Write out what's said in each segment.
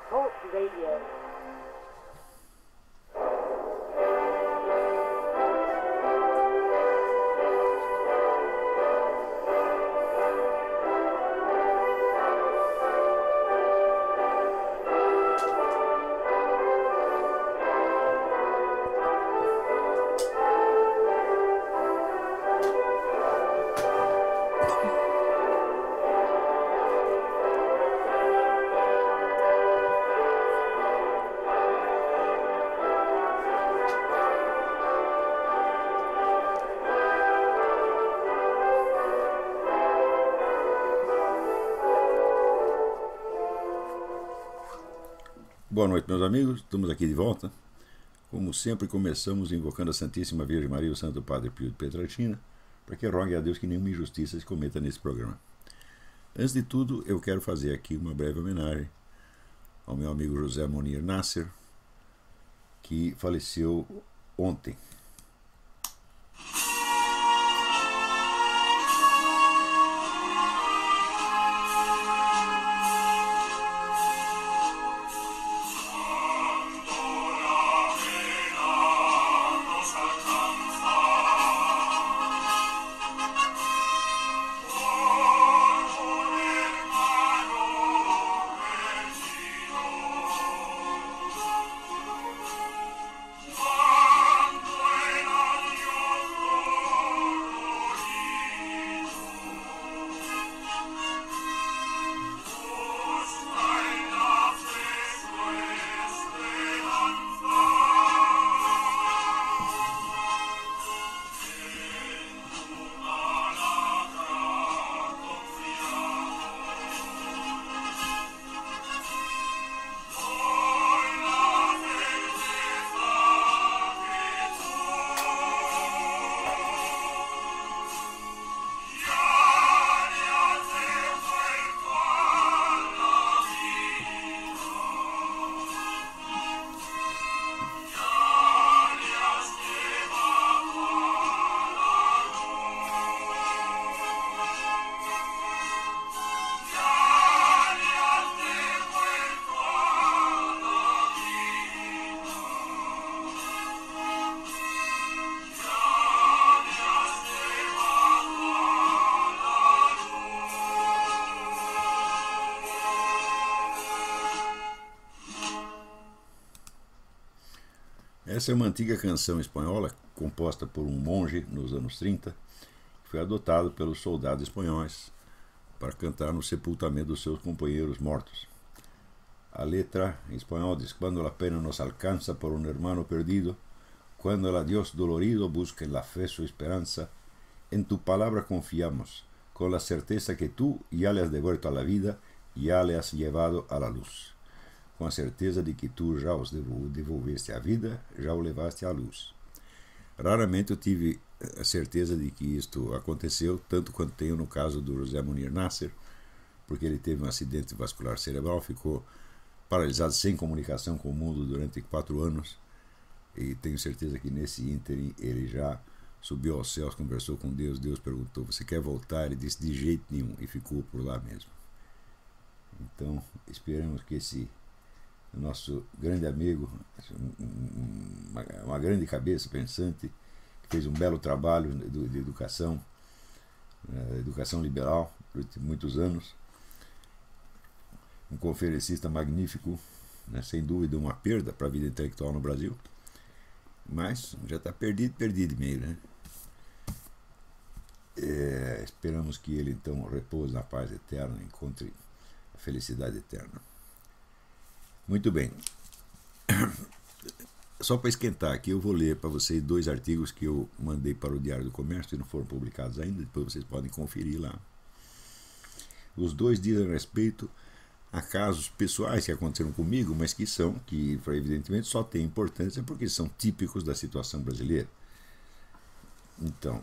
Talk Radio. Boa noite, meus amigos. Estamos aqui de volta. Como sempre, começamos invocando a Santíssima Virgem Maria e o Santo Padre Pio de Pietrelcina, para que rogue a Deus que nenhuma injustiça se cometa nesse programa. Antes de tudo, eu quero fazer aqui uma breve homenagem ao meu amigo José Monir Nasser, que faleceu ontem. Essa é uma antiga canção espanhola composta por um monge nos anos 30, que foi adotado pelos soldados espanhóis para cantar no sepultamento dos seus companheiros mortos. A letra em espanhol diz: "Quando la pena nos alcanza por un hermano perdido, cuando el adiós dolorido busca en la fe su esperanza, en tu palabra confiamos, con la certeza que tú ya le has devuelto a la vida, ya le has llevado a la luz. Com a certeza de que tu já os devolveste à vida, já o levaste à luz." Raramente eu tive a certeza de que isto aconteceu, tanto quanto tenho no caso do José Monir Nasser, porque ele teve um acidente vascular cerebral, ficou paralisado sem comunicação com o mundo durante 4 anos, e tenho certeza que nesse ínterim ele já subiu aos céus, conversou com Deus, Deus perguntou: "Você quer voltar?" Ele disse: "De jeito nenhum", e ficou por lá mesmo. Então, esperamos que esse nosso grande amigo, uma grande cabeça pensante, que fez um belo trabalho de educação liberal durante muitos anos, um conferencista magnífico, né, sem dúvida uma perda para a vida intelectual no Brasil, mas já está perdido meio, né? Esperamos que ele então repouse na paz eterna, encontre a felicidade eterna. Muito bem. Só para esquentar aqui, eu vou ler para vocês 2 artigos que eu mandei para o Diário do Comércio e não foram publicados ainda, depois vocês podem conferir lá. Os 2 dizem respeito a casos pessoais que aconteceram comigo, mas que evidentemente só têm importância porque são típicos da situação brasileira. Então,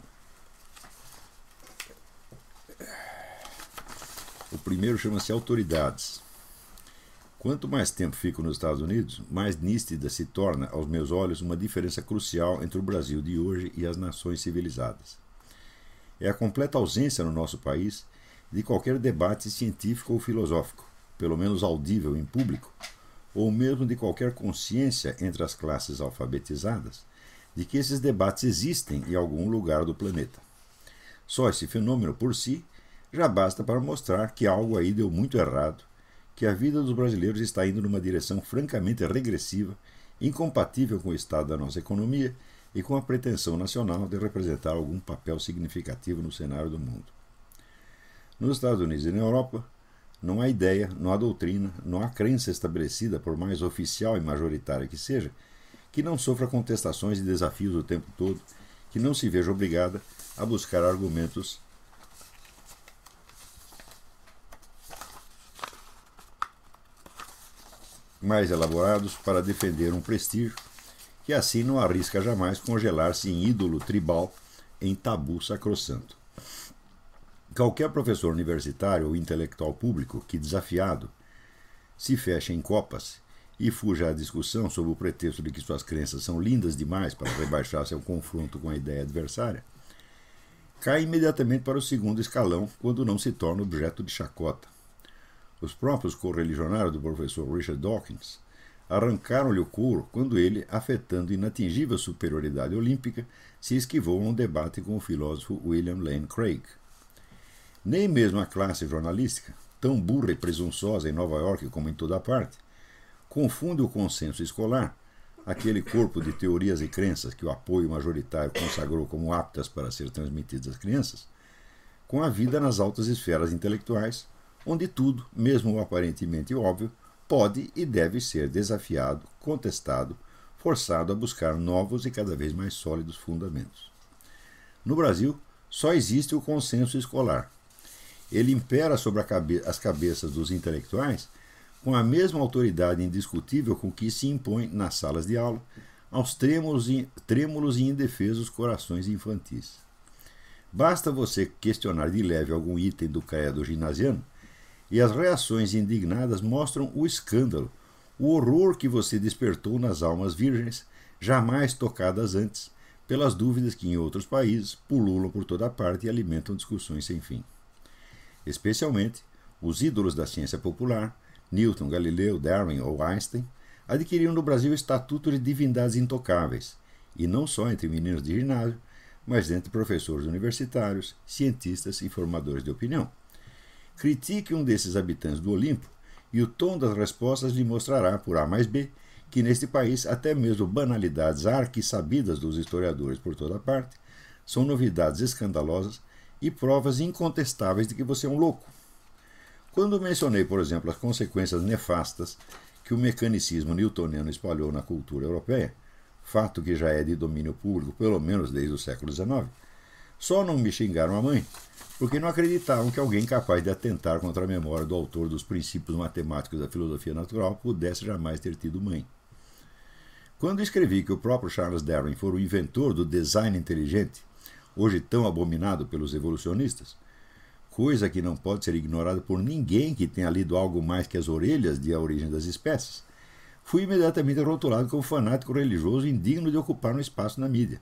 o primeiro chama-se Autoridades. Quanto mais tempo fico nos Estados Unidos, mais nítida se torna aos meus olhos uma diferença crucial entre o Brasil de hoje e as nações civilizadas. É a completa ausência no nosso país de qualquer debate científico ou filosófico, pelo menos audível em público, ou mesmo de qualquer consciência entre as classes alfabetizadas, de que esses debates existem em algum lugar do planeta. Só esse fenômeno por si já basta para mostrar que algo aí deu muito errado, que a vida dos brasileiros está indo numa direção francamente regressiva, incompatível com o estado da nossa economia e com a pretensão nacional de representar algum papel significativo no cenário do mundo. Nos Estados Unidos e na Europa, não há ideia, não há doutrina, não há crença estabelecida, por mais oficial e majoritária que seja, que não sofra contestações e desafios o tempo todo, que não se veja obrigada a buscar argumentos mais elaborados para defender um prestígio que assim não arrisca jamais congelar-se em ídolo tribal, em tabu sacrossanto. Qualquer professor universitário ou intelectual público que, desafiado, se feche em copas e fuja à discussão sob o pretexto de que suas crenças são lindas demais para rebaixar-se ao confronto com a ideia adversária, cai imediatamente para o segundo escalão quando não se torna objeto de chacota. Os próprios correligionários do professor Richard Dawkins arrancaram-lhe o couro quando ele, afetando inatingível superioridade olímpica, se esquivou a um debate com o filósofo William Lane Craig. Nem mesmo a classe jornalística, tão burra e presunçosa em Nova York como em toda parte, confunde o consenso escolar, aquele corpo de teorias e crenças que o apoio majoritário consagrou como aptas para ser transmitidas às crianças, com a vida nas altas esferas intelectuais, onde tudo, mesmo o aparentemente óbvio, pode e deve ser desafiado, contestado, forçado a buscar novos e cada vez mais sólidos fundamentos. No Brasil, só existe o consenso escolar. Ele impera sobre as cabeças dos intelectuais com a mesma autoridade indiscutível com que se impõe nas salas de aula aos trêmulos e indefesos corações infantis. Basta você questionar de leve algum item do credo ginasiano e as reações indignadas mostram o escândalo, o horror que você despertou nas almas virgens, jamais tocadas antes, pelas dúvidas que em outros países pululam por toda parte e alimentam discussões sem fim. Especialmente, os ídolos da ciência popular, Newton, Galileu, Darwin ou Einstein, adquiriram no Brasil o estatuto de divindades intocáveis, e não só entre meninos de ginásio, mas entre professores universitários, cientistas e formadores de opinião. Critique um desses habitantes do Olimpo e o tom das respostas lhe mostrará, por A mais B, que neste país até mesmo banalidades arquisabidas dos historiadores por toda parte são novidades escandalosas e provas incontestáveis de que você é um louco. Quando mencionei, por exemplo, as consequências nefastas que o mecanicismo newtoniano espalhou na cultura europeia, fato que já é de domínio público pelo menos desde o século XIX, só não me xingaram a mãe porque não acreditavam que alguém capaz de atentar contra a memória do autor dos princípios matemáticos da filosofia natural pudesse jamais ter tido mãe. Quando escrevi que o próprio Charles Darwin foi o inventor do design inteligente, hoje tão abominado pelos evolucionistas, coisa que não pode ser ignorada por ninguém que tenha lido algo mais que as orelhas de A Origem das Espécies, fui imediatamente rotulado como fanático religioso indigno de ocupar um espaço na mídia.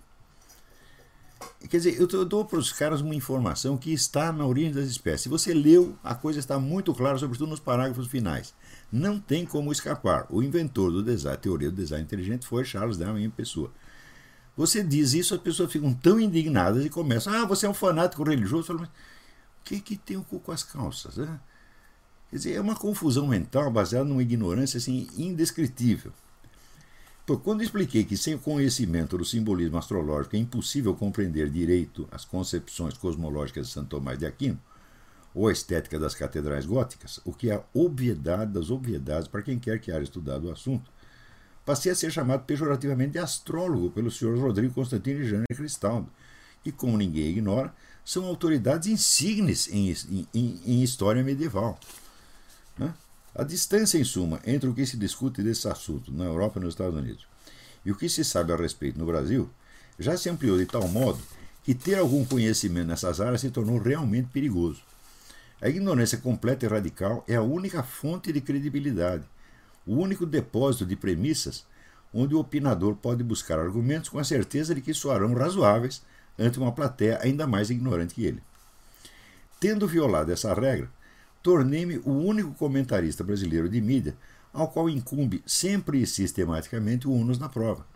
Quer dizer, eu dou para os caras uma informação que está na Origem das Espécies. Se você leu, a coisa está muito clara, sobretudo nos parágrafos finais. Não tem como escapar. O inventor do design, teoria do design inteligente foi Charles Darwin em pessoa. Você diz isso, as pessoas ficam tão indignadas e começam, você é um fanático religioso. Falo, mas o que tem o cu com as calças? Né? Quer dizer, é uma confusão mental baseada numa ignorância assim, indescritível. Quando expliquei que sem o conhecimento do simbolismo astrológico é impossível compreender direito as concepções cosmológicas de Santo Tomás de Aquino, ou a estética das catedrais góticas, o que é a obviedade das obviedades para quem quer que haja estudado o assunto, passei a ser chamado pejorativamente de astrólogo pelos senhores Rodrigo Constantino e Jânio Cristaldo, que, como ninguém ignora, são autoridades insignes em história medieval. Né? A distância, em suma, entre o que se discute desse assunto na Europa e nos Estados Unidos e o que se sabe a respeito no Brasil já se ampliou de tal modo que ter algum conhecimento nessas áreas se tornou realmente perigoso. A ignorância completa e radical é a única fonte de credibilidade, o único depósito de premissas onde o opinador pode buscar argumentos com a certeza de que soarão razoáveis ante uma plateia ainda mais ignorante que ele. Tendo violado essa regra, tornei-me o único comentarista brasileiro de mídia ao qual incumbe sempre e sistematicamente o ônus na prova.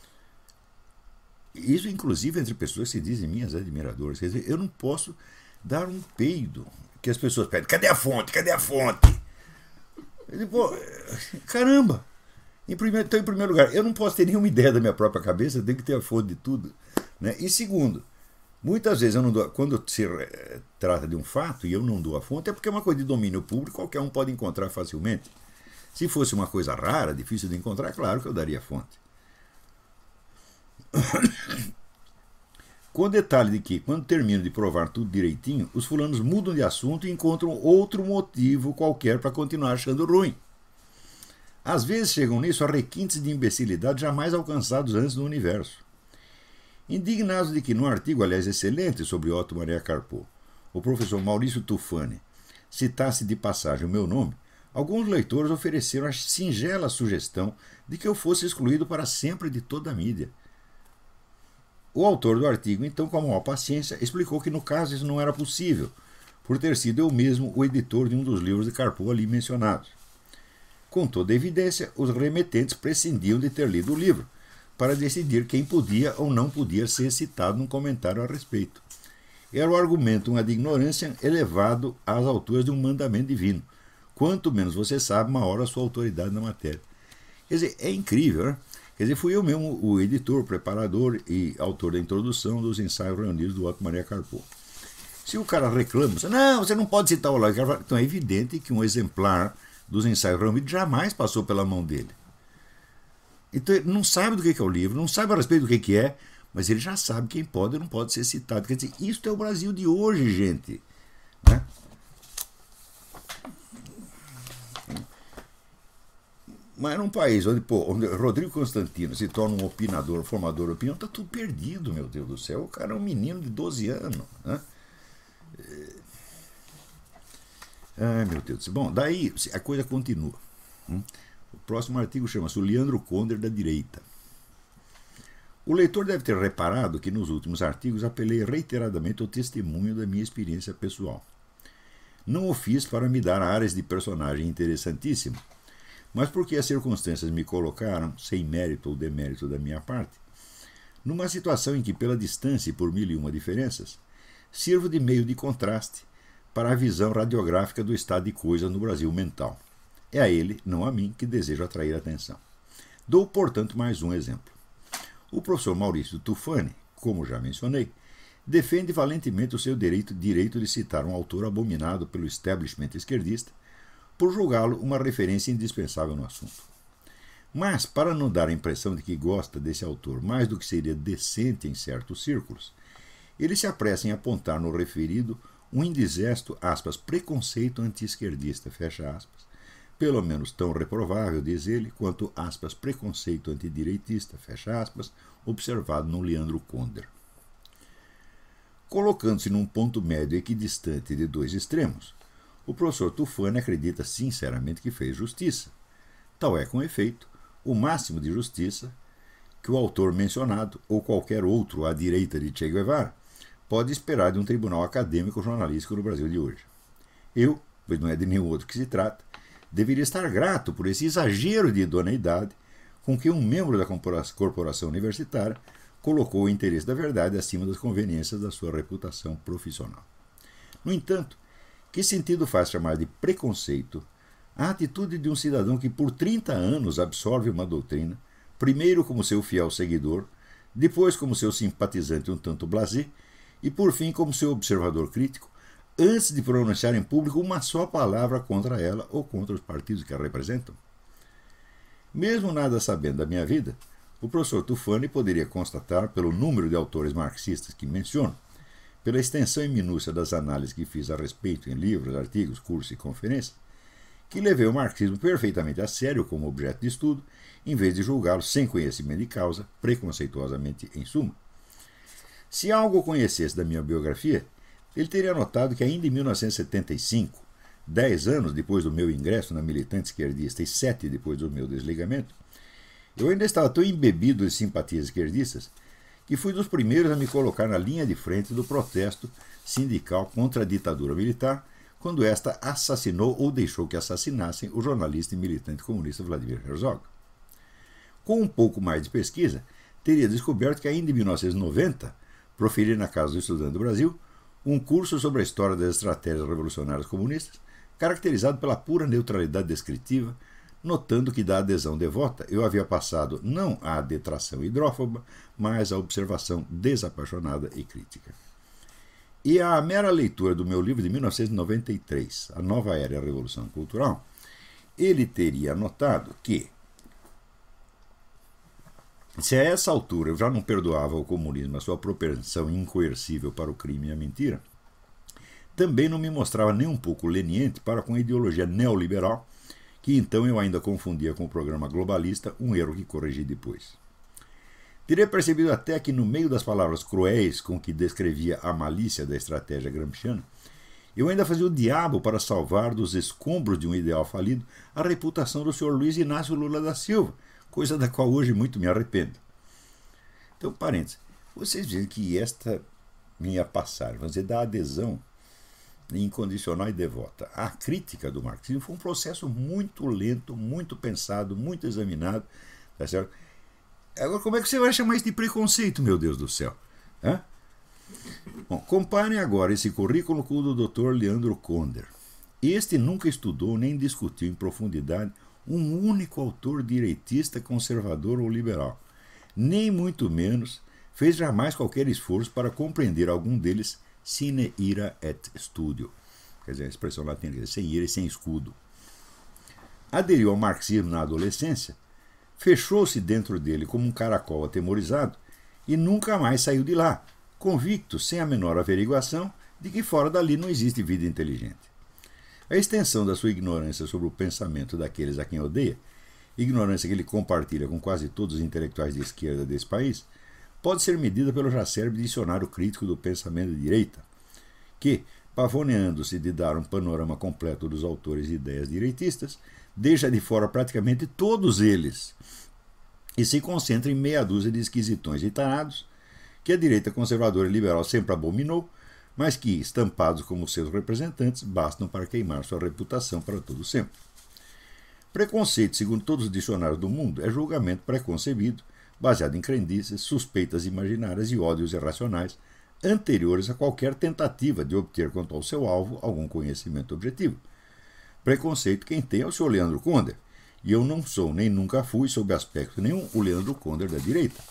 Isso, inclusive, entre pessoas que se dizem minhas admiradoras. Quer dizer, eu não posso dar um peido que as pessoas pedem. Cadê a fonte? Cadê a fonte? Eu digo, pô, caramba! Então, em primeiro lugar, eu não posso ter nenhuma ideia da minha própria cabeça, eu tenho que ter a fonte de tudo. Né? E segundo, muitas vezes eu não dou, quando se trata de um fato e eu não dou a fonte, é porque é uma coisa de domínio público, qualquer um pode encontrar facilmente. Se fosse uma coisa rara, difícil de encontrar, claro que eu daria a fonte. Com o detalhe de que, quando termino de provar tudo direitinho, os fulanos mudam de assunto e encontram outro motivo qualquer para continuar achando ruim. Às vezes chegam nisso a requintes de imbecilidade jamais alcançados antes no universo. Indignados de que, num artigo, aliás, excelente sobre Otto Maria Carpo, o professor Maurício Tufani citasse de passagem o meu nome, alguns leitores ofereceram a singela sugestão de que eu fosse excluído para sempre de toda a mídia. O autor do artigo, então, com a maior paciência, explicou que no caso isso não era possível, por ter sido eu mesmo o editor de um dos livros de Carpo ali mencionados. Com toda evidência, os remetentes prescindiam de ter lido o livro, para decidir quem podia ou não podia ser citado num comentário a respeito. Era o argumento ad ignorância elevado às alturas de um mandamento divino. Quanto menos você sabe, maior a sua autoridade na matéria. Quer dizer, é incrível, né? Quer dizer, fui eu mesmo o editor, preparador e autor da introdução dos ensaios reunidos do Otto Maria Carpo. Se o cara reclama, não, você não pode citar o Olavo de Carvalho, então é evidente que um exemplar dos ensaios reunidos jamais passou pela mão dele. Então ele não sabe do que é o livro, não sabe a respeito do que é, mas ele já sabe quem pode e não pode ser citado. Quer dizer, isso é o Brasil de hoje, gente. Né? Mas num país onde Rodrigo Constantino se torna um opinador, formador de opinião, está tudo perdido, meu Deus do céu. O cara é um menino de 12 anos. Né? Ai, meu Deus do céu. Bom, daí a coisa continua. O próximo artigo chama-se O Leandro Conder da Direita. O leitor deve ter reparado que nos últimos artigos apelei reiteradamente ao testemunho da minha experiência pessoal. Não o fiz para me dar áreas de personagem interessantíssimo, mas porque as circunstâncias me colocaram, sem mérito ou demérito da minha parte, numa situação em que, pela distância e por 1001 diferenças, sirvo de meio de contraste para a visão radiográfica do estado de coisas no Brasil mental. É a ele, não a mim, que desejo atrair a atenção. Dou, portanto, mais um exemplo. O professor Maurício Tufani, como já mencionei, defende valentemente o seu direito de citar um autor abominado pelo establishment esquerdista por julgá-lo uma referência indispensável no assunto. Mas, para não dar a impressão de que gosta desse autor mais do que seria decente em certos círculos, ele se apressa em apontar no referido um indigesto, aspas, preconceito anti-esquerdista, fecha aspas, pelo menos tão reprovável, diz ele, quanto, aspas, preconceito antidireitista, fecha aspas, observado no Leandro Conder. Colocando-se num ponto médio equidistante de dois extremos, o professor Tufani acredita sinceramente que fez justiça. Tal é, com efeito, o máximo de justiça que o autor mencionado, ou qualquer outro à direita de Che Guevara, pode esperar de um tribunal acadêmico jornalístico no Brasil de hoje. Eu, pois não é de nenhum outro que se trata, deveria estar grato por esse exagero de idoneidade com que um membro da corporação universitária colocou o interesse da verdade acima das conveniências da sua reputação profissional. No entanto, que sentido faz chamar de preconceito a atitude de um cidadão que por 30 anos absorve uma doutrina, primeiro como seu fiel seguidor, depois como seu simpatizante um tanto blasé e por fim como seu observador crítico, antes de pronunciar em público uma só palavra contra ela ou contra os partidos que a representam? Mesmo nada sabendo da minha vida, o professor Tufani poderia constatar, pelo número de autores marxistas que menciono, pela extensão e minúcia das análises que fiz a respeito em livros, artigos, cursos e conferências, que levei o marxismo perfeitamente a sério como objeto de estudo, em vez de julgá-lo sem conhecimento de causa, preconceituosamente em suma. Se algo conhecesse da minha biografia, ele teria notado que ainda em 1975, 10 anos depois do meu ingresso na militante esquerdista e 7 depois do meu desligamento, eu ainda estava tão embebido de simpatias esquerdistas que fui dos primeiros a me colocar na linha de frente do protesto sindical contra a ditadura militar, quando esta assassinou ou deixou que assassinassem o jornalista e militante comunista Vladimir Herzog. Com um pouco mais de pesquisa, teria descoberto que ainda em 1990, proferi na Casa do Estudante do Brasil um curso sobre a história das estratégias revolucionárias comunistas, caracterizado pela pura neutralidade descritiva, notando que da adesão devota eu havia passado não à detração hidrófoba, mas à observação desapaixonada e crítica. E a mera leitura do meu livro de 1993, A Nova Era e a Revolução Cultural, ele teria notado que, se a essa altura eu já não perdoava ao comunismo a sua propensão incoercível para o crime e a mentira, também não me mostrava nem um pouco leniente para com a ideologia neoliberal, que então eu ainda confundia com o programa globalista, um erro que corrigi depois. Teria percebido até que no meio das palavras cruéis com que descrevia a malícia da estratégia gramsciana, eu ainda fazia o diabo para salvar dos escombros de um ideal falido a reputação do Sr. Luiz Inácio Lula da Silva, coisa da qual hoje muito me arrependo. Então, parênteses, vocês veem que esta minha passagem, vamos dizer, da adesão incondicional e devota à crítica do marxismo foi um processo muito lento, muito pensado, muito examinado, tá certo? Agora, como é que você vai chamar isso de preconceito, meu Deus do céu? Hã? Bom, comparem agora esse currículo com o do Dr. Leandro Konder. Este nunca estudou nem discutiu em profundidade um único autor direitista, conservador ou liberal. Nem muito menos fez jamais qualquer esforço para compreender algum deles sine ira et studio. Quer dizer, a expressão latina, quer dizer, sem ira e sem escudo. Aderiu ao marxismo na adolescência, fechou-se dentro dele como um caracol atemorizado e nunca mais saiu de lá, convicto, sem a menor averiguação, de que fora dali não existe vida inteligente. A extensão da sua ignorância sobre o pensamento daqueles a quem odeia, ignorância que ele compartilha com quase todos os intelectuais de esquerda desse país, pode ser medida pelo já célebre dicionário crítico do pensamento de direita, que, pavoneando-se de dar um panorama completo dos autores e ideias direitistas, deixa de fora praticamente todos eles e se concentra em meia dúzia de esquisitões e tarados que a direita conservadora e liberal sempre abominou, mas que, estampados como seus representantes, bastam para queimar sua reputação para todo sempre. Preconceito, segundo todos os dicionários do mundo, é julgamento preconcebido, baseado em crendices, suspeitas imaginárias e ódios irracionais, anteriores a qualquer tentativa de obter quanto ao seu alvo algum conhecimento objetivo. Preconceito quem tem é o Sr. Leandro Konder, e eu não sou, nem nunca fui, sob aspecto nenhum, o Leandro Konder da direita.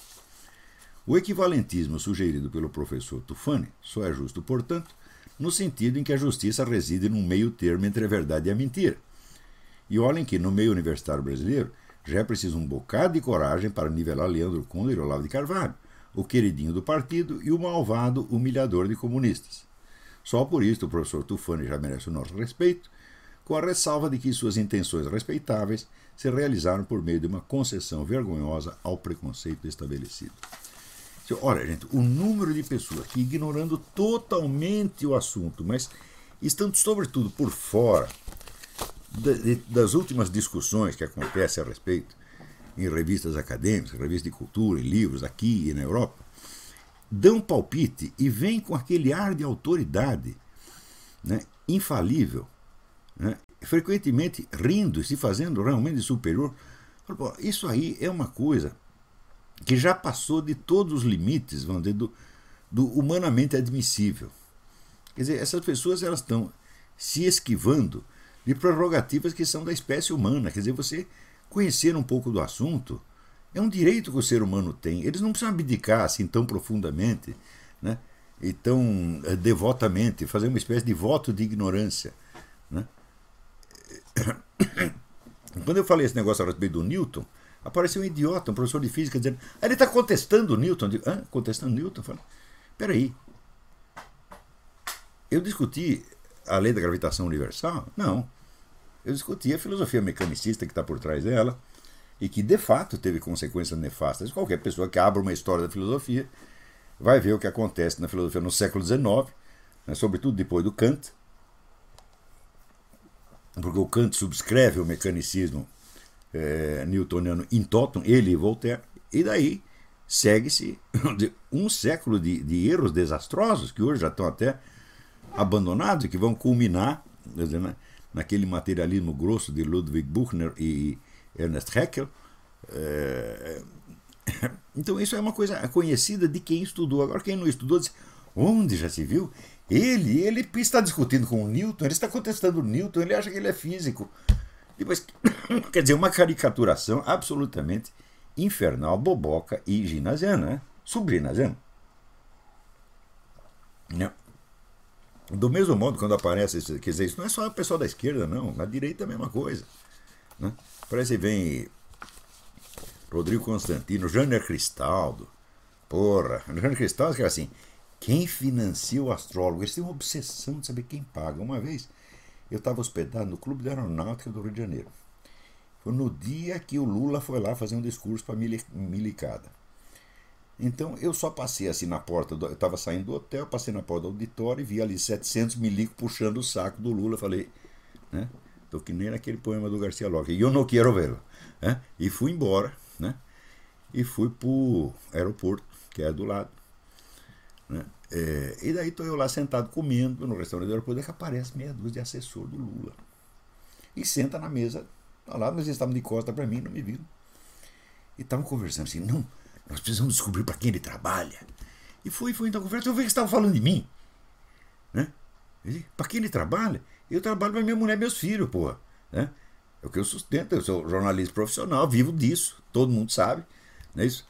O equivalentismo sugerido pelo professor Tufani só é justo, portanto, no sentido em que a justiça reside num meio termo entre a verdade e a mentira. E olhem que, no meio universitário brasileiro, já é preciso um bocado de coragem para nivelar Leandro Konder e Olavo de Carvalho, o queridinho do partido e o malvado humilhador de comunistas. Só por isso o professor Tufani já merece o nosso respeito, com a ressalva de que suas intenções respeitáveis se realizaram por meio de uma concessão vergonhosa ao preconceito estabelecido. Olha, gente, o número de pessoas que, ignorando totalmente o assunto, mas estando sobretudo por fora das últimas discussões que acontecem a respeito em revistas acadêmicas, revistas de cultura, em livros aqui e na Europa, dão palpite e vêm com aquele ar de autoridade, né, infalível, né, frequentemente rindo e se fazendo realmente superior. Isso aí é uma coisa que já passou de todos os limites, vamos dizer, do humanamente admissível. Quer dizer, essas pessoas elas estão se esquivando de prerrogativas que são da espécie humana. Quer dizer, você conhecer um pouco do assunto é um direito que o ser humano tem. Eles não precisam abdicar assim tão profundamente, né, e tão devotamente, fazer uma espécie de voto de ignorância, né? Quando eu falei esse negócio a respeito do Newton, apareceu um idiota, um professor de física, dizendo: ele está contestando o Newton. Eu digo: contestando o Newton? Eu falei: peraí, eu discuti a lei da gravitação universal? Não. Eu discuti a filosofia mecanicista que está por trás dela e que, de fato, teve consequências nefastas. Qualquer pessoa que abra uma história da filosofia vai ver o que acontece na filosofia no século XIX, né, sobretudo depois do Kant, porque o Kant subscreve o mecanicismo newtoniano in totum, ele e Voltaire, e daí segue-se um século de erros desastrosos que hoje já estão até abandonados e que vão culminar quer dizer, naquele materialismo grosso de Ludwig Buchner e Ernst Haeckel. Então isso é uma coisa conhecida de quem estudou. Agora quem não estudou diz, onde já se viu? Ele está discutindo com o Newton, ele está contestando o Newton, ele acha que ele é físico. Depois, quer dizer, uma caricaturação absolutamente infernal, boboca e ginasiana, né? Subginasiana. Do mesmo modo, quando aparece, quer dizer, isso não é só o pessoal da esquerda, não, na direita é a mesma coisa, né? Parece que vem Rodrigo Constantino, Jânio Cristaldo, porra, Jânio Cristaldo que é assim, quem financia o astrólogo? Eles têm uma obsessão de saber quem paga. Uma vez, eu estava hospedado no Clube da Aeronáutica do Rio de Janeiro. Foi no dia que o Lula foi lá fazer um discurso para a milicada. Então eu só passei assim na porta, eu estava saindo do hotel, passei na porta do auditório e vi ali 700 milicos puxando o saco do Lula. Falei, né? Tô que nem naquele poema do Garcia Lorca, e eu não quero vê-lo. Né? E fui embora, né? E fui pro aeroporto, que é do lado. Né? E daí estou eu lá sentado comendo no restaurante do aeroporto, que aparece meia dúzia de assessor do Lula. E senta na mesa, tá lá, mas eles estavam de costa para mim, não me viram. E estavam conversando assim, não, nós precisamos descobrir para quem ele trabalha. E fui então conversa, eu vi que estavam falando de mim. Né? Para quem ele trabalha? Eu trabalho para minha mulher e meus filhos, porra. Né? É o que eu sustento, eu sou jornalista profissional, vivo disso, todo mundo sabe. Não é isso?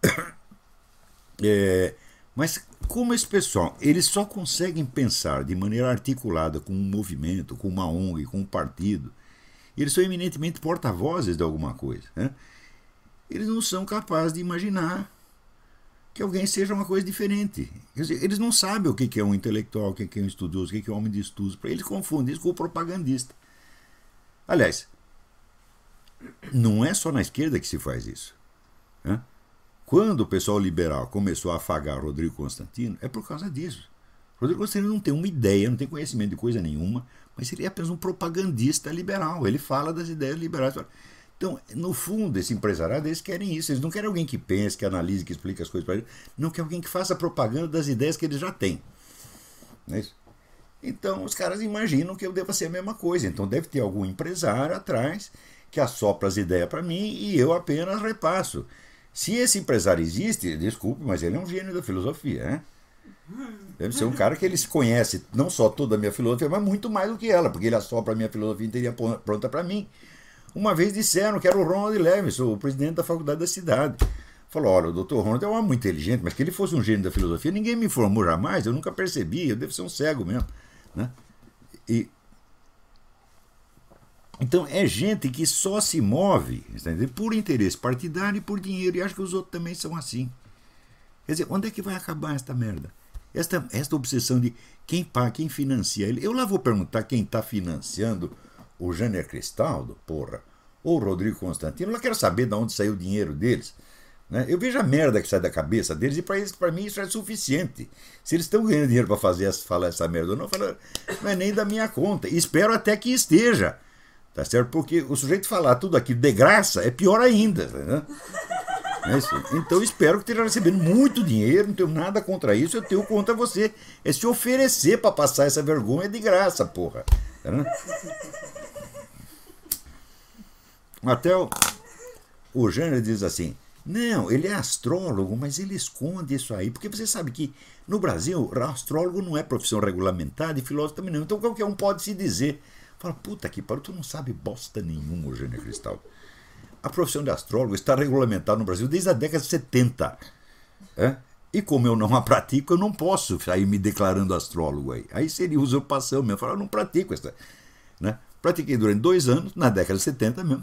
Mas como esse pessoal, eles só conseguem pensar de maneira articulada com um movimento, com uma ONG, com um partido, eles são eminentemente porta-vozes de alguma coisa. Né? Eles não são capazes de imaginar que alguém seja uma coisa diferente. Quer dizer, eles não sabem o que é um intelectual, o que é um estudioso, o que é um homem de estudos. Para eles confundem isso com o propagandista. Aliás, não é só na esquerda que se faz isso. Né? Quando o pessoal liberal começou a afagar Rodrigo Constantino, é por causa disso. Rodrigo Constantino não tem uma ideia, não tem conhecimento de coisa nenhuma, mas ele é apenas um propagandista liberal. Ele fala das ideias liberais. Então, no fundo, esse empresariado, eles querem isso. Eles não querem alguém que pense, que analise, que explique as coisas para eles. Não quer alguém que faça propaganda das ideias que eles já têm. Não é isso? Então, os caras imaginam que eu devo ser a mesma coisa. Então, deve ter algum empresário atrás que assopra as ideias para mim e eu apenas repasso. Se esse empresário existe, desculpe, mas ele é um gênio da filosofia, né? Deve ser um cara que ele conhece não só toda a minha filosofia, mas muito mais do que ela, porque ele assopra a minha filosofia inteira pronta para mim. Uma vez disseram que era o Ronald Levinson, o presidente da faculdade da cidade. Falou, olha, o doutor Ronald é um homem muito inteligente, mas que ele fosse um gênio da filosofia, ninguém me informou jamais, eu nunca percebi, eu devo ser um cego mesmo. Né? Então é gente que só se move, entendeu? Por interesse partidário e por dinheiro, e acho que os outros também são assim. Quer dizer, onde é que vai acabar esta merda? Esta obsessão de quem paga, quem financia ele. Eu lá vou perguntar quem está financiando o Jânio Cristaldo, porra, ou o Rodrigo Constantino. Eu lá quero saber de onde saiu o dinheiro deles. Né? Eu vejo a merda que sai da cabeça deles e para mim isso é suficiente. Se eles estão ganhando dinheiro para falar essa merda ou não, não é nem da minha conta. E espero até que esteja. Tá certo? Porque o sujeito falar tudo aquilo de graça é pior ainda. Né? Então espero que esteja recebendo muito dinheiro, não tenho nada contra isso, eu tenho contra você. É se oferecer para passar essa vergonha de graça, porra. Né? Até o Jânio diz assim, não, ele é astrólogo, mas ele esconde isso aí, porque você sabe que no Brasil, astrólogo não é profissão regulamentada e filósofo também não, então qualquer um pode se dizer. Fala, puta que pariu, tu não sabe bosta nenhuma, Eugênio Cristaldo. A profissão de astrólogo está regulamentada no Brasil desde a década de 70. E como eu não a pratico, eu não posso sair me declarando astrólogo aí. Aí seria usurpação mesmo. Eu não pratico essa. Né? Pratiquei durante 2 anos, na década de 70 mesmo.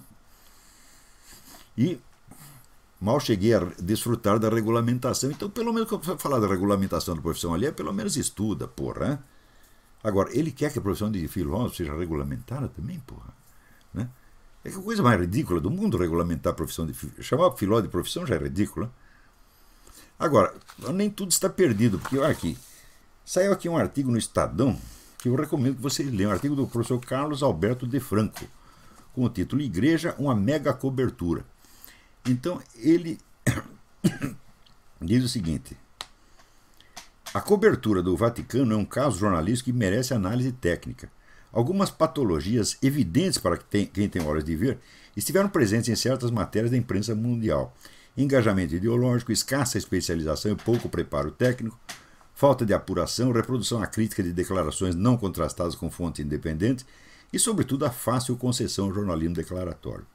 E mal cheguei a desfrutar da regulamentação. Então, pelo menos, quando eu falar da regulamentação da profissão ali, pelo menos estuda, porra. Né? Agora, ele quer que a profissão de filósofo seja regulamentada também, porra. Né? É que a coisa mais ridícula do mundo regulamentar a profissão de filósofo. Chamar filósofo de profissão já é ridícula. Agora, nem tudo está perdido, porque olha aqui, saiu aqui um artigo no Estadão, que eu recomendo que vocês leiam, um artigo do professor Carlos Alberto de Franco, com o título Igreja, uma mega cobertura. Então, ele diz o seguinte: a cobertura do Vaticano é um caso jornalístico que merece análise técnica. algumas patologias evidentes para quem tem olhos de ver estiveram presentes em certas matérias da imprensa mundial. Engajamento ideológico, escassa especialização e pouco preparo técnico, falta de apuração, reprodução acrítica de declarações não contrastadas com fontes independentes e, sobretudo, a fácil concessão ao jornalismo declaratório.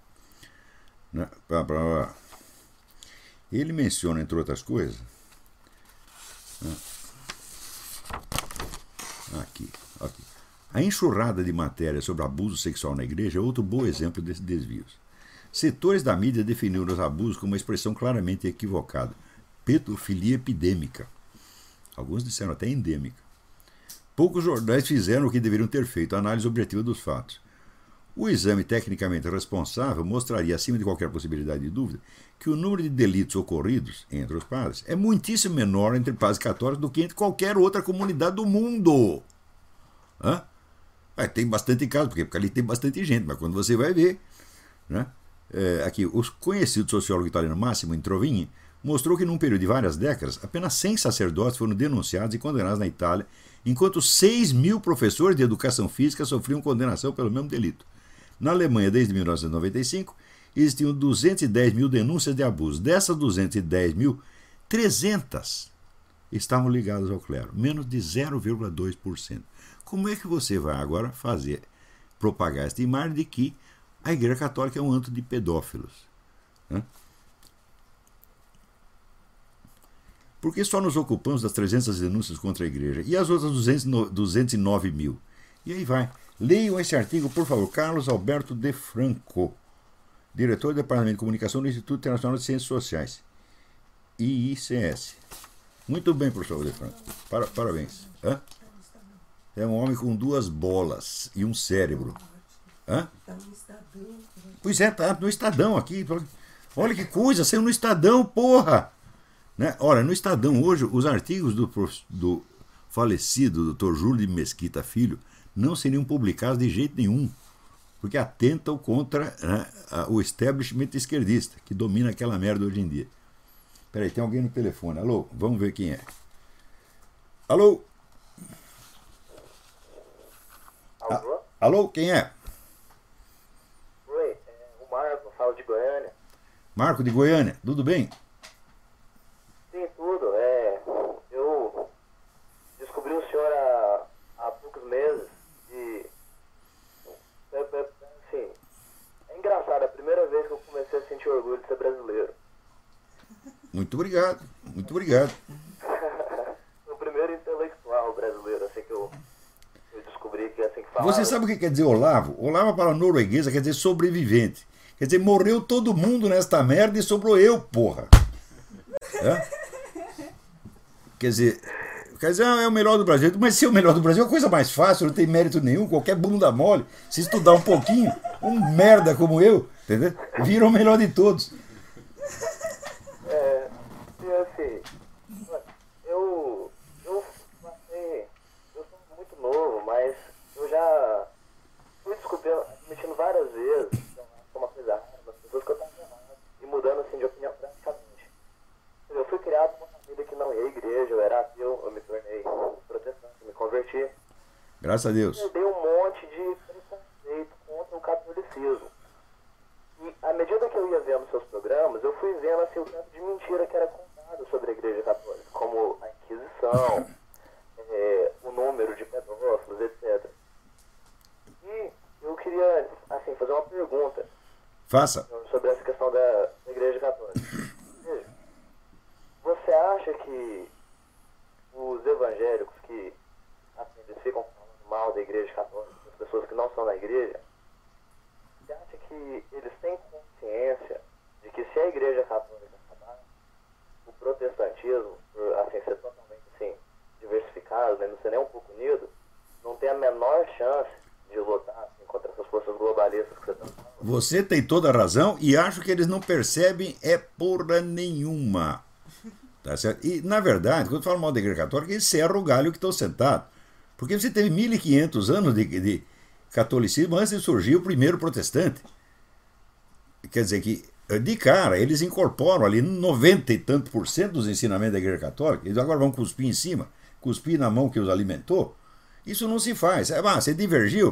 Ele menciona, entre outras coisas, aqui, a enxurrada de matéria sobre abuso sexual na igreja é outro bom exemplo desses desvios. Setores da mídia definiram os abusos como uma expressão claramente equivocada. Pedofilia epidêmica. Alguns disseram até endêmica. Poucos jornais fizeram o que deveriam ter feito, a análise objetiva dos fatos. O exame tecnicamente responsável mostraria, acima de qualquer possibilidade de dúvida, que o número de delitos ocorridos entre os padres é muitíssimo menor entre padres católicos do que entre qualquer outra comunidade do mundo. Tem bastante casos, porque ali tem bastante gente, mas quando você vai ver... Aqui, o conhecido sociólogo italiano Massimo Introvini mostrou que num período de várias décadas, apenas 100 sacerdotes foram denunciados e condenados na Itália, enquanto 6.000 professores de educação física sofriam condenação pelo mesmo delito. Na Alemanha, desde 1995, existiam 210 mil denúncias de abuso. Dessas 210 mil, 300 estavam ligadas ao clero, menos de 0,2%. Como é que você vai agora propagar esta imagem de que a Igreja Católica é um antro de pedófilos? Por que só nos ocupamos das 300 denúncias contra a Igreja? E as outras 209 mil? E aí vai. Leiam esse artigo, por favor. Carlos Alberto de Franco, diretor do Departamento de Comunicação do Instituto Internacional de Ciências Sociais, IICS. Muito bem, professor de Franco. Parabéns. É um homem com 2 bolas e um cérebro. Pois é, tá no Estadão aqui. Olha que coisa, saiu no Estadão, porra! Olha, no Estadão hoje, os artigos do falecido Dr. Júlio de Mesquita Filho não seriam publicados de jeito nenhum, porque atentam contra o establishment esquerdista, que domina aquela merda hoje em dia. Peraí, tem alguém no telefone. Alô? Vamos ver quem é. Alô? Alô? Alô, quem é? Oi, o Marco, falo de Goiânia. Marco de Goiânia, tudo bem? Sim, tudo. Eu descobri o senhor há poucos meses e... Assim, é engraçado, é a primeira vez que eu comecei a sentir orgulho de ser brasileiro. Muito obrigado, muito obrigado. O primeiro intelectual brasileiro, assim, que eu descobri que é assim que falava. Você sabe o que quer dizer Olavo? Olavo, para a norueguesa, quer dizer sobrevivente. Quer dizer, morreu todo mundo nesta merda e sobrou eu, porra. Quer dizer, é o melhor do Brasil. Mas ser o melhor do Brasil é a coisa mais fácil, não tem mérito nenhum. Qualquer bunda mole, se estudar um pouquinho, um merda como eu, entendeu? Vira o melhor de todos. Assim, eu sou muito novo, mas eu já fui admitindo várias vezes que é uma coisa rara, as pessoas que eu estava errado e mudando assim de opinião drasticamente. Eu fui criado numa família que não ia à igreja, eu era ateu, eu me tornei protestante, me converti. Graças a Deus. Eu dei um monte de preconceito contra o catolicismo. E à medida que eu ia vendo seus programas, eu fui vendo assim, o tanto de mentira que era contado sobre a Igreja Católica, como a Inquisição, o número de pedófilos, etc. E eu queria assim, fazer uma pergunta. Faça. Sobre essa questão da Igreja Católica. Veja, você acha que os evangélicos que assim, eles ficam falando mal da Igreja Católica, as pessoas que não são da Igreja, você acha que eles têm consciência de que se a Igreja Católica acabar, o protestantismo, por assim, ser totalmente assim, diversificado, né, não ser nem um pouco unido, não tem a menor chance de lutar assim, contra essas forças globalistas que você está falando? Você tem toda a razão e acho que eles não percebem porra nenhuma. Tá certo? E, na verdade, quando eu falo mal da Igreja Católica, eles cerram o galho que estão sentados. Porque você teve 1.500 anos de catolicismo antes de surgir o primeiro protestante. Quer dizer que, de cara, eles incorporam ali 90 e tanto por cento dos ensinamentos da Igreja Católica. Eles agora vão cuspir em cima, cuspir na mão que os alimentou. Isso não se faz. Você divergiu?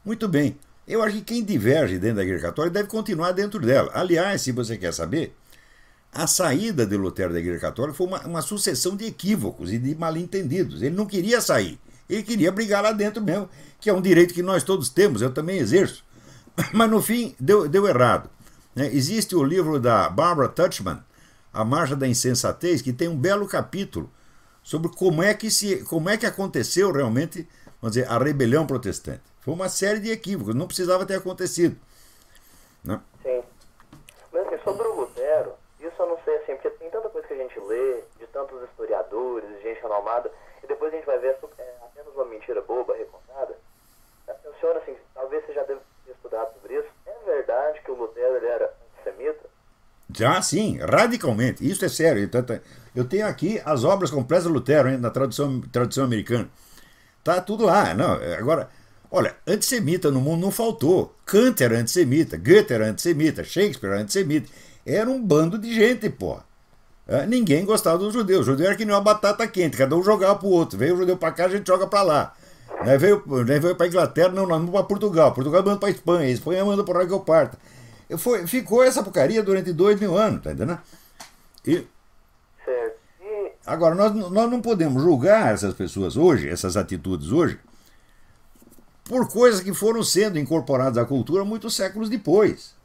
Muito bem. Eu acho que quem diverge dentro da Igreja Católica deve continuar dentro dela. Aliás, se você quer saber, a saída de Lutero da Igreja Católica foi uma sucessão de equívocos e de mal-entendidos. Ele não queria sair. Ele queria brigar lá dentro mesmo, que é um direito que nós todos temos, eu também exerço. Mas no fim, deu errado. Existe o livro da Barbara Tuchman, A Marcha da Insensatez, que tem um belo capítulo sobre como é que aconteceu realmente, vamos dizer, a rebelião protestante. Foi uma série de equívocos, não precisava ter acontecido. Né? Sim. Mas assim, sobre o Lutero, isso eu não sei assim, porque tem tanta coisa que a gente lê, de tantos historiadores, de gente renomada, e depois a gente vai ver apenas uma mentira boba recontada. Funciona assim, talvez você já deve ter estudado sobre isso. É verdade que o Lutero ele era antissemita? Já sim, radicalmente. Isso é sério. Eu tenho aqui as obras completas do Lutero, hein, na tradução americana. Tá tudo lá. Não, agora, olha, antissemita no mundo não faltou. Kant era antissemita, Goethe era antissemita, Shakespeare era antissemita. Era um bando de gente, pô. Ninguém gostava dos judeus. O judeu era que nem uma batata quente, cada um jogava pro outro. Veio o judeu pra cá, a gente joga pra lá. Veio pra Inglaterra, não, nós vamos pra Portugal. Portugal manda pra Espanha, Espanha manda pra que eu parta. Ficou essa porcaria durante 2000 anos, tá entendendo? Certo. Agora, nós não podemos julgar essas pessoas hoje, essas atitudes hoje, por coisas que foram sendo incorporadas à cultura muitos séculos depois.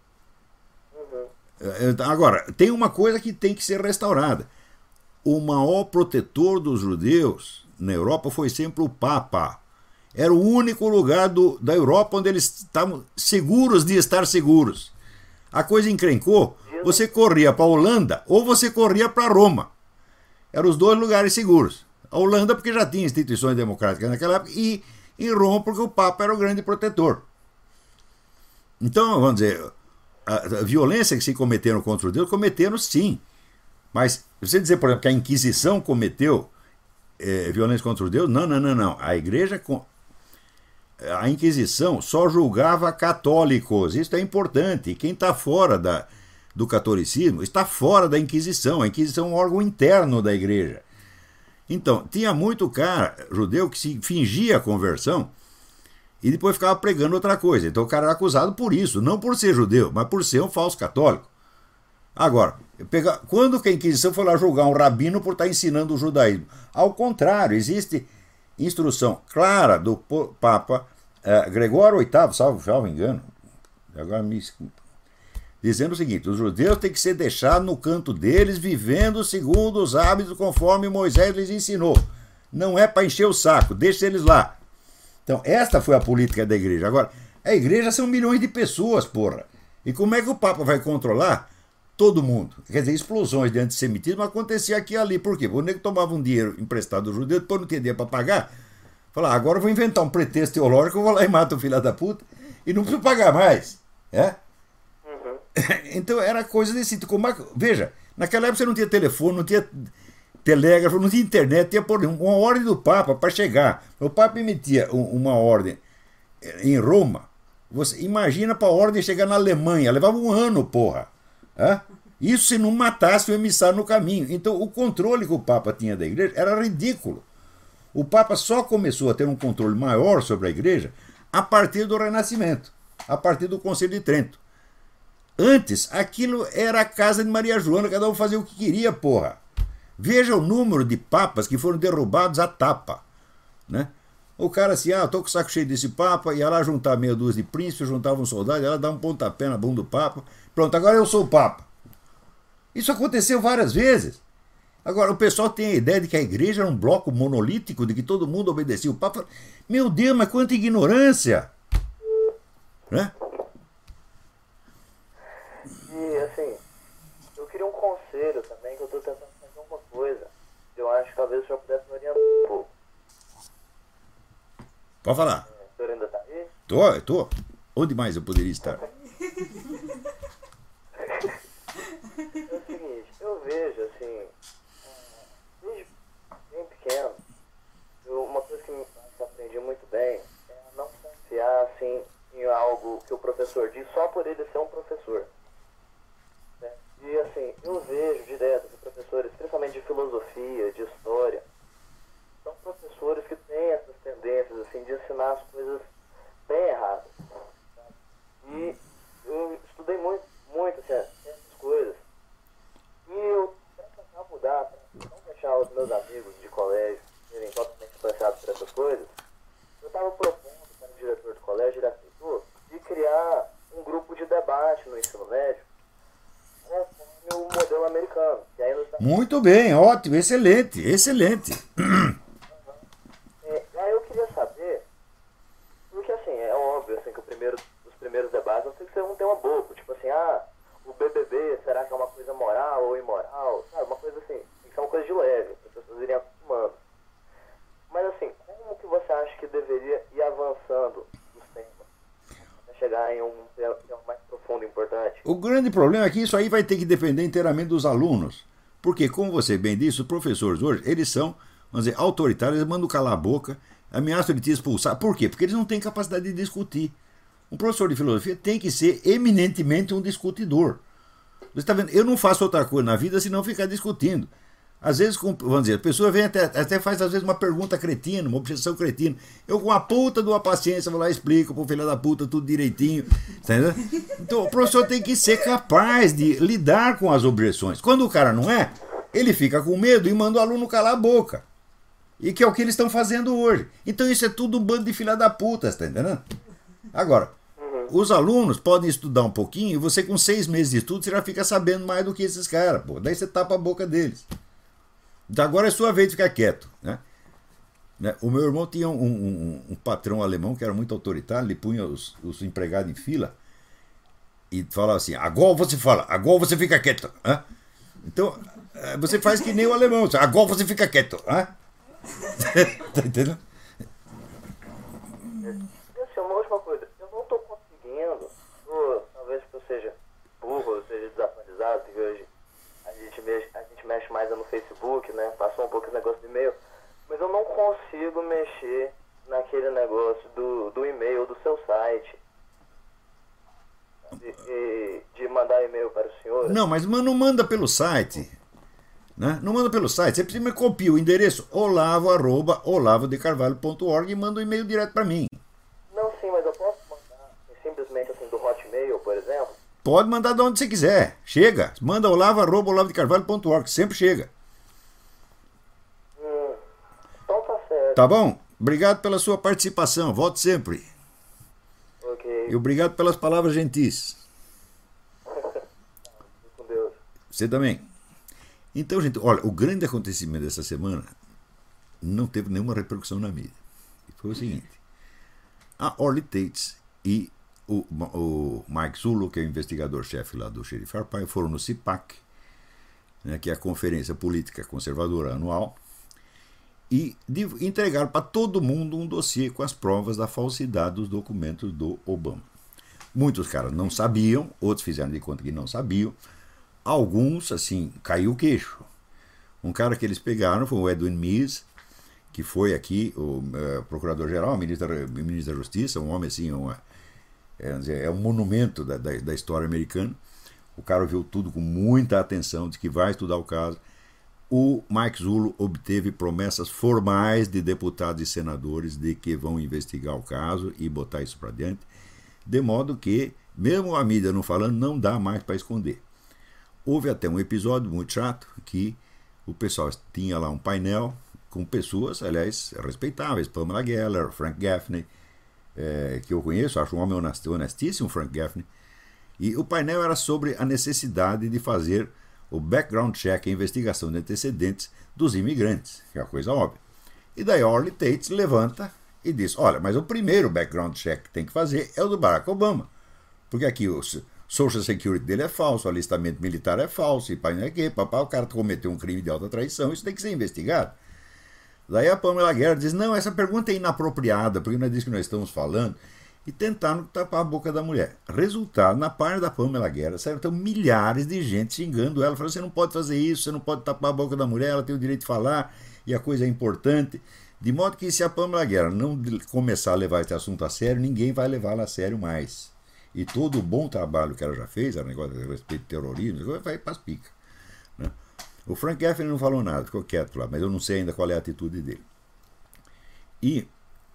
Agora, tem uma coisa que tem que ser restaurada. O maior protetor dos judeus na Europa foi sempre o Papa. Era o único lugar da Europa onde eles estavam seguros de estar seguros. A coisa encrencou, você corria para a Holanda ou você corria para Roma. Eram os dois lugares seguros. A Holanda porque já tinha instituições democráticas naquela época e em Roma porque o Papa era o grande protetor. Então, vamos dizer, a violência que se cometeram contra os judeus, cometeram sim. Mas você dizer, por exemplo, que a Inquisição cometeu violência contra os judeus, não. A Inquisição só julgava católicos. Isso é importante. Quem está fora do catolicismo está fora da Inquisição. A Inquisição é um órgão interno da igreja. Então, tinha muito cara judeu que se fingia conversão e depois ficava pregando outra coisa. Então o cara era acusado por isso, não por ser judeu, mas por ser um falso católico. Agora, quando que a Inquisição foi lá julgar um rabino por estar ensinando o judaísmo? Ao contrário, existe instrução clara do Papa Gregório VIII, salvo engano, agora dizendo o seguinte: os judeus têm que ser deixados no canto deles, vivendo segundo os hábitos conforme Moisés lhes ensinou. Não é para encher o saco, deixa eles lá. Então, esta foi a política da igreja. Agora, a igreja são milhões de pessoas, porra. E como é que o Papa vai controlar todo mundo? Quer dizer, explosões de antissemitismo aconteciam aqui e ali. Por quê? O nego tomava um dinheiro emprestado do judeu, depois não tinha dinheiro para pagar. Falava, agora eu vou inventar um pretexto teológico, eu vou lá e mato o filho da puta e não preciso pagar mais. Então era coisa desse tipo. Veja, naquela época você não tinha telefone, não tinha telégrafo, não tinha internet, tinha uma ordem do Papa para chegar. O Papa emitia uma ordem em Roma. Você imagina para a ordem chegar na Alemanha, levava um ano, porra. Isso se não matasse o emissário no caminho. Então o controle que o Papa tinha da igreja era ridículo. O Papa só começou a ter um controle maior sobre a igreja a partir do Renascimento, a partir do Concílio de Trento. Antes, aquilo era a casa de Maria Joana, cada um fazia o que queria, porra. Veja o número de papas que foram derrubados à tapa. Né? O cara assim, tô com o saco cheio desse papa, ia lá juntar meia dúzia de príncipes, juntava um soldado, ia lá dar um pontapé na bunda do papa. Pronto, agora eu sou o papa. Isso aconteceu várias vezes. Agora, o pessoal tem a ideia de que a igreja era um bloco monolítico, de que todo mundo obedecia o papa. Meu Deus, mas quanta ignorância! Né? E, assim, eu queria um conselho também, que eu estou tentando fazer uma coisa. Eu acho que talvez o senhor pudesse me orientar um pouco. Pode falar. O senhor ainda está aí? Tô. Onde mais eu poderia estar? É o seguinte, eu vejo, assim, desde bem pequeno, uma coisa que eu aprendi muito bem é não confiar, assim, em algo que o professor diz só por ele ser um professor. Né? E, assim, eu vejo direto que professores, principalmente de filosofia, de história, são professores que têm essas tendências, assim, de ensinar as coisas bem erradas. médio conforme o modelo americano. E aí nos Estados Muito bem, ótimo, excelente, excelente. Aí eu queria saber, porque assim, é óbvio assim, que os primeiros debates não tem que ser um tema bobo, tipo assim, o BBB, será que é uma coisa moral ou imoral? Sabe, uma coisa assim, tem que ser uma coisa de leve, as pessoas irem acostumando. Mas assim, como que você acha que deveria ir avançando os temas, até chegar em um tema mais profundo e importante? O grande problema é que isso aí vai ter que depender inteiramente dos alunos. Porque, como você bem disse, os professores hoje, eles são, vamos dizer, autoritários, eles mandam calar a boca, ameaçam de te expulsar. Por quê? Porque eles não têm capacidade de discutir. Um professor de filosofia tem que ser eminentemente um discutidor. Você está vendo? Eu não faço outra coisa na vida senão ficar discutindo. Às vezes, vamos dizer, a pessoa vem até faz às vezes uma pergunta cretina, uma objeção cretina. Eu com a puta de uma paciência vou lá e explico pro filho da puta tudo direitinho. Tá entendendo? Então o professor tem que ser capaz de lidar com as objeções. Quando o cara não é, ele fica com medo e manda o aluno calar a boca. E que é o que eles estão fazendo hoje. Então isso é tudo um bando de filha da puta, tá entendendo? Agora, os alunos podem estudar um pouquinho e você com 6 meses de estudo você já fica sabendo mais do que esses caras. Pô. Daí você tapa a boca deles. Então agora é sua vez de ficar quieto. Né? O meu irmão tinha um patrão alemão que era muito autoritário, ele punha os empregados em fila e falava assim, agora você fala, agora você fica quieto. Né? Então, você faz que nem o alemão, agora você fica quieto. Né? Tá entendendo? Uma última coisa, eu não estou conseguindo, talvez porque eu seja burro, eu seja desatualizado, porque hoje a gente mexe mais no Facebook, né? Passou um pouco esse negócio de e-mail, mas eu não consigo mexer naquele negócio do e-mail do seu site. De mandar e-mail para o senhor. Não, mas não manda pelo site. Né? Não manda pelo site. Você precisa me copiar o endereço olavo@olavodecarvalho.org e manda um e-mail direto para mim. Não, sim, mas eu posso mandar simplesmente assim do Hotmail, por exemplo? Pode mandar de onde você quiser. Chega. Manda olavo@olavodecarvalho.org. Sempre chega. Então tá certo. Tá bom? Obrigado pela sua participação. Volte sempre. Ok. E obrigado pelas palavras gentis. Com Deus. Você também. Então, gente, olha, o grande acontecimento dessa semana não teve nenhuma repercussão na mídia. Foi o seguinte. A Orly Tates e o Mike Zullo, que é o investigador-chefe lá do xerife Arpaio, foram no CIPAC, né, que é a Conferência Política Conservadora Anual, e entregaram para todo mundo um dossiê com as provas da falsidade dos documentos do Obama. Muitos caras não sabiam, outros fizeram de conta que não sabiam, alguns, assim, caiu o queixo. Um cara que eles pegaram foi o Edwin Meese, que foi aqui o procurador-geral, ministro da Justiça, um homem assim, é um monumento da história americana. O cara ouviu tudo com muita atenção, disse que vai estudar o caso. O Mike Zullo obteve promessas formais de deputados e senadores de que vão investigar o caso e botar isso para diante, de modo que, mesmo a mídia não falando, não dá mais para esconder. Houve até um episódio muito chato que o pessoal tinha lá um painel com pessoas, aliás, respeitáveis, Pamela Geller, Frank Gaffney, que eu conheço, acho um homem honestíssimo, Frank Gaffney, e o painel era sobre a necessidade de fazer o background check, a investigação de antecedentes dos imigrantes, que é uma coisa óbvia. E daí Orly Tates levanta e diz, olha, mas o primeiro background check que tem que fazer é o do Barack Obama, porque aqui o Social Security dele é falso, o alistamento militar é falso, e o cara cometeu um crime de alta traição, isso tem que ser investigado. Daí a Pamela Guerra diz, não, essa pergunta é inapropriada, porque não é disso que nós estamos falando, e tentaram tapar a boca da mulher. Resultado, na parte da Pamela Guerra, saíram milhares de gente xingando ela, falando, você não pode fazer isso, você não pode tapar a boca da mulher, ela tem o direito de falar, e a coisa é importante. De modo que se a Pamela Guerra não começar a levar esse assunto a sério, ninguém vai levá-la a sério mais. E todo o bom trabalho que ela já fez, a negócio a respeito de terrorismo, vai para as picas. Né? O Frank Gaffney não falou nada, ficou quieto lá, mas eu não sei ainda qual é a atitude dele. E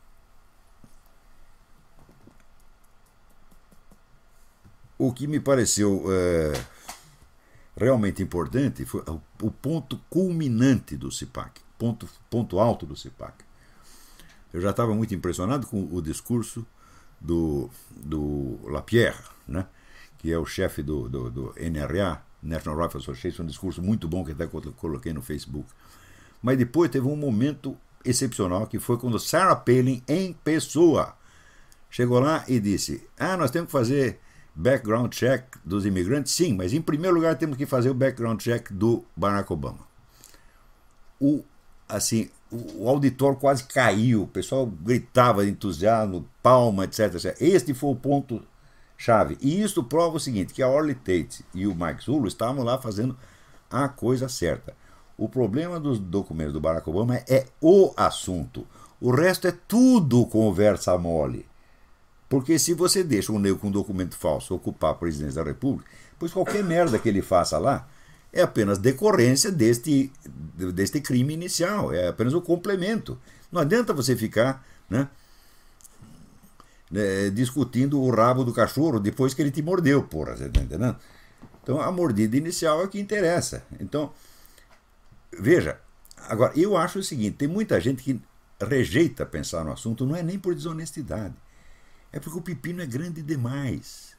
o que me pareceu realmente importante foi o ponto culminante do CIPAC, ponto alto do CIPAC. Eu já estava muito impressionado com o discurso do Lapierre, né? que é o chefe do NRA, National Rifle Association, um discurso muito bom que até coloquei no Facebook. Mas depois teve um momento excepcional, que foi quando Sarah Palin, em pessoa, chegou lá e disse: nós temos que fazer background check dos imigrantes. Sim, mas em primeiro lugar temos que fazer o background check do Barack Obama. O auditório quase caiu, o pessoal gritava de entusiasmo, palma, etc, etc. Este foi o ponto chave. E isso prova o seguinte, que a Orly Tate e o Mike Zullo estavam lá fazendo a coisa certa. O problema dos documentos do Barack Obama é o assunto. O resto é tudo conversa mole. Porque se você deixa um negro com um documento falso ocupar a presidência da República, pois qualquer merda que ele faça lá é apenas decorrência deste crime inicial, é apenas o complemento. Não adianta você ficar, discutindo o rabo do cachorro depois que ele te mordeu, porra, você tá entendendo? Então a mordida inicial é o que interessa. Então, veja, agora, eu acho o seguinte, tem muita gente que rejeita pensar no assunto, não é nem por desonestidade, é porque o pepino é grande demais.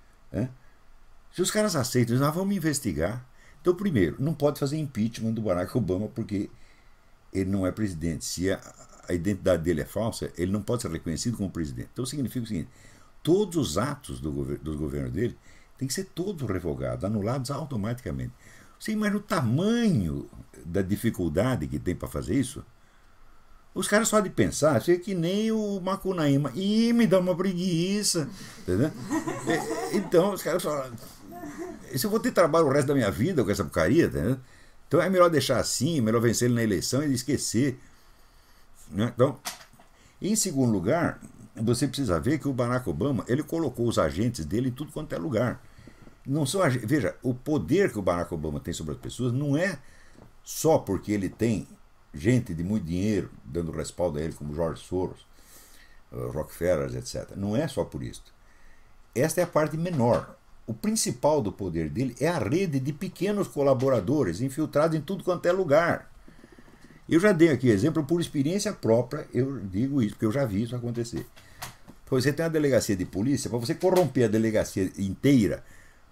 Se os caras aceitam, nós vamos investigar. Então, primeiro, não pode fazer impeachment do Barack Obama porque ele não é presidente. Se a identidade dele é falsa, ele não pode ser reconhecido como presidente. Então, significa o seguinte, todos os atos dos governos dele têm que ser todos revogados, anulados automaticamente. Você imagina o tamanho da dificuldade que tem para fazer isso? Os caras só de pensar, você é que nem o Macunaíma. Me dá uma preguiça. Entendeu? Então, os caras falam, se eu vou ter trabalho o resto da minha vida com essa porcaria, entendeu? Então é melhor deixar assim, melhor vencer ele na eleição e esquecer. Então, em segundo lugar, você precisa ver que o Barack Obama, ele colocou os agentes dele em tudo quanto é lugar. Não são veja, o poder que o Barack Obama tem sobre as pessoas não é só porque ele tem gente de muito dinheiro dando respaldo a ele, como George Soros, Rockefeller, etc. Não é só por isso. Esta é a parte menor. O principal do poder dele é a rede de pequenos colaboradores infiltrados em tudo quanto é lugar. Eu já dei aqui exemplo, por experiência própria, eu digo isso, porque eu já vi isso acontecer. Você tem uma delegacia de polícia, para você corromper a delegacia inteira,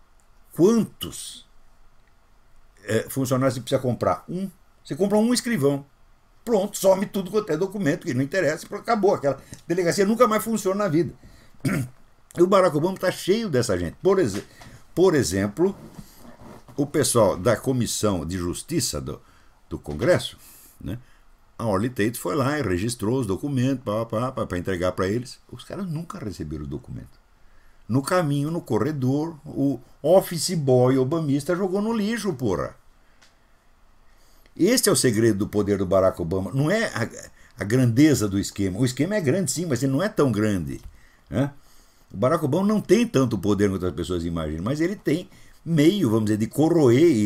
quantos funcionários você precisa comprar? Você compra um escrivão. Pronto, some tudo quanto é documento, que não interessa, acabou. Aquela delegacia nunca mais funciona na vida. E o Barack Obama está cheio dessa gente. Por exemplo, o pessoal da Comissão de Justiça do Congresso, a Orly Tate foi lá e registrou os documentos para entregar para eles. Os caras nunca receberam o documento. No caminho, no corredor, o office boy obamista jogou no lixo, porra. Este é o segredo do poder do Barack Obama. Não é a grandeza do esquema. O esquema é grande sim, mas ele não é tão grande. O Barack Obama não tem tanto poder quanto as pessoas imaginam, mas ele tem meio, vamos dizer, de corroer e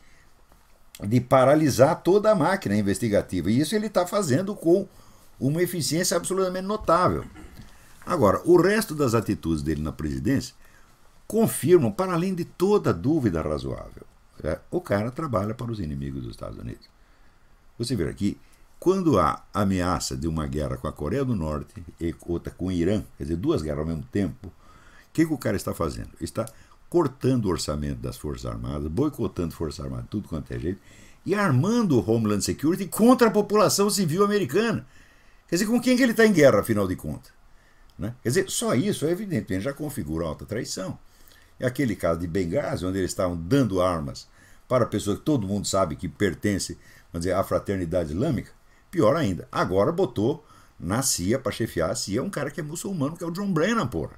de paralisar toda a máquina investigativa. E isso ele está fazendo com uma eficiência absolutamente notável. Agora, o resto das atitudes dele na presidência confirmam, para além de toda dúvida razoável, o cara trabalha para os inimigos dos Estados Unidos. Você vê aqui, quando há ameaça de uma guerra com a Coreia do Norte e outra com o Irã, quer dizer, duas guerras ao mesmo tempo, o que o cara está fazendo? Está cortando o orçamento das Forças Armadas, boicotando Forças Armadas, tudo quanto é jeito, e armando o Homeland Security contra a população civil americana. Quer dizer, com quem que ele está em guerra, afinal de contas? Quer dizer, só isso, evidentemente, já configura alta traição. É aquele caso de Benghazi, onde eles estavam dando armas para pessoas que todo mundo sabe que pertence, vamos dizer, à fraternidade islâmica. Pior ainda, agora botou na CIA, para chefiar a CIA, um cara que é muçulmano, que é o John Brennan, porra.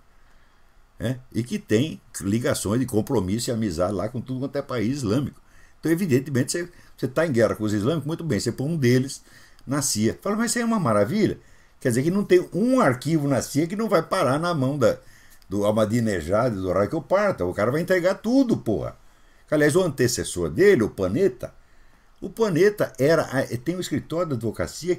E que tem ligações de compromisso e amizade lá com tudo quanto é país islâmico. Então, evidentemente, você está em guerra com os islâmicos, muito bem, você põe um deles na CIA. Fala, mas isso aí é uma maravilha. Quer dizer que não tem um arquivo na CIA que não vai parar na mão do Ahmadinejad e do Raquel Parta. O cara vai entregar tudo, porra. Aliás, o antecessor dele, o Panetta tem um escritório de advocacia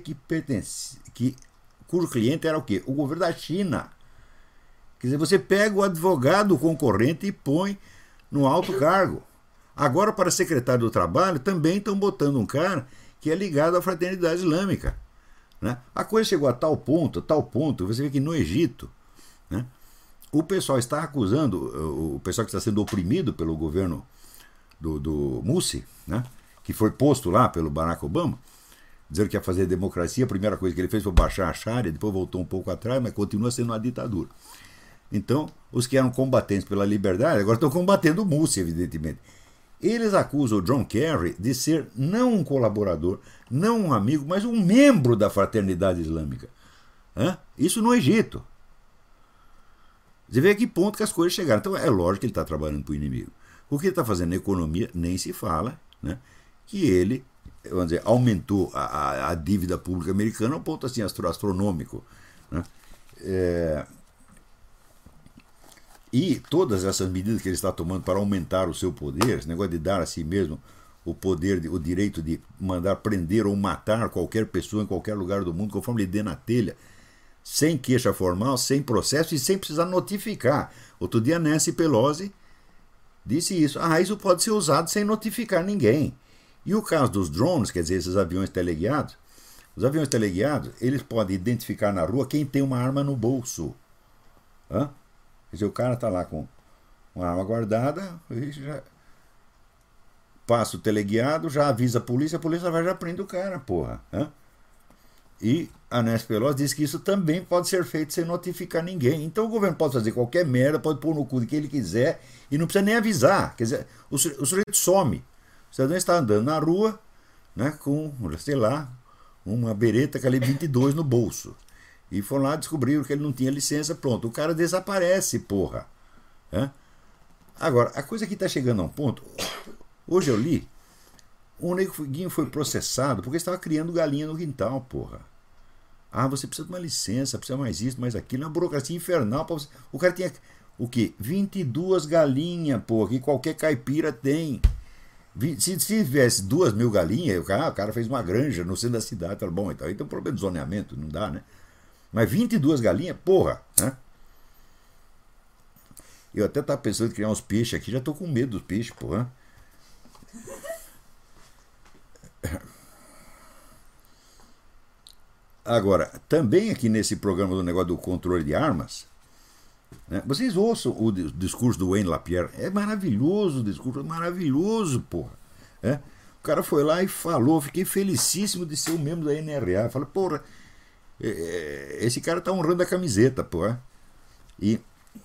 cujo cliente era o quê? O governo da China. Quer dizer, você pega o advogado concorrente e põe no alto cargo. Agora, para secretário do Trabalho, também estão botando um cara que é ligado à fraternidade islâmica. A coisa chegou a tal ponto, você vê que no Egito, o pessoal está acusando, o pessoal que está sendo oprimido pelo governo do Morsi, né, que foi posto lá pelo Barack Obama, dizendo que ia fazer democracia. A primeira coisa que ele fez foi baixar a Sharia, depois voltou um pouco atrás, mas continua sendo uma ditadura. Então, os que eram combatentes pela liberdade agora estão combatendo o Morsi, evidentemente. Eles acusam o John Kerry de ser não um colaborador, não um amigo, mas um membro da fraternidade islâmica. Isso no Egito. Você vê a que ponto que as coisas chegaram. Então é lógico que ele está trabalhando para o inimigo. O que ele está fazendo na economia nem se fala, né? Que ele, vamos dizer, aumentou a dívida pública americana a um ponto assim astronômico, né? E todas essas medidas que ele está tomando para aumentar o seu poder, esse negócio de dar a si mesmo o poder, o direito de mandar prender ou matar qualquer pessoa em qualquer lugar do mundo, conforme lhe dê na telha, sem queixa formal, sem processo e sem precisar notificar. Outro dia Nancy Pelosi disse isso. Isso pode ser usado sem notificar ninguém. E o caso dos drones, quer dizer, esses aviões teleguiados, os aviões teleguiados, eles podem identificar na rua quem tem uma arma no bolso. Quer dizer, o cara está lá com uma arma guardada, e já passa o teleguiado, já avisa a polícia vai já prende o cara, porra. E a Nancy Pelosi disse que isso também pode ser feito sem notificar ninguém. Então o governo pode fazer qualquer merda, pode pôr no cu de quem ele quiser e não precisa nem avisar. Quer dizer, o sujeito some. O cidadão está andando na rua, né, com, sei lá, uma bereta calibre 22 no bolso. E foram lá, descobriram que ele não tinha licença, pronto. O cara desaparece, porra. Agora, a coisa que está chegando a um ponto... Hoje eu li, o neguinho foi processado porque estava criando galinha no quintal, porra. Você precisa de uma licença, precisa mais isso, mais aquilo. Uma burocracia infernal. O cara tinha, o quê? 22 galinhas, porra, que qualquer caipira tem. Se tivesse 2.000 galinhas, o cara fez uma granja no centro da cidade. Fala, bom, então aí tem um problema de zoneamento, não dá, né? Mas 22 galinhas, porra, né? Eu até estava pensando em criar uns peixes aqui, já estou com medo dos peixes, porra. Agora, também aqui nesse programa do negócio do controle de armas, né, vocês ouçam o discurso do Wayne LaPierre. É maravilhoso o discurso, é maravilhoso, porra. O cara foi lá e falou, fiquei felicíssimo de ser o membro da NRA. Falei, porra, esse cara tá honrando a camiseta, porra. E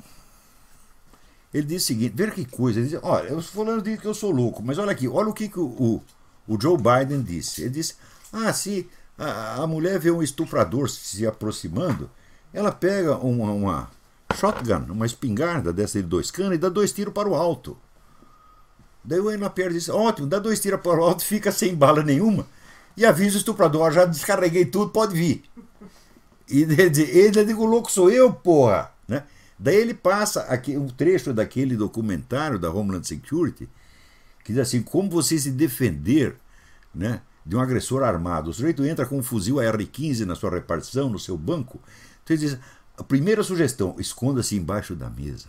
ele disse o seguinte, veja que coisa, ele disse, olha, os fulanos dizem que eu sou louco, mas olha aqui, olha o que o Joe Biden disse. Ele disse, se a mulher vê um estuprador se aproximando, ela pega uma shotgun, uma espingarda dessa de 2 canos e dá 2 tiros para o alto. Daí o Wayne LaPierre disse, ótimo, dá 2 tiros para o alto, fica sem bala nenhuma e avisa o estuprador, já descarreguei tudo, pode vir. E ele diz, o louco sou eu, porra, né? Daí ele passa aqui um trecho daquele documentário da Homeland Security que diz assim, como você se defender, né, de um agressor armado. O sujeito entra com um fuzil AR-15 na sua repartição, no seu banco. Então ele diz, a primeira sugestão, esconda-se embaixo da mesa.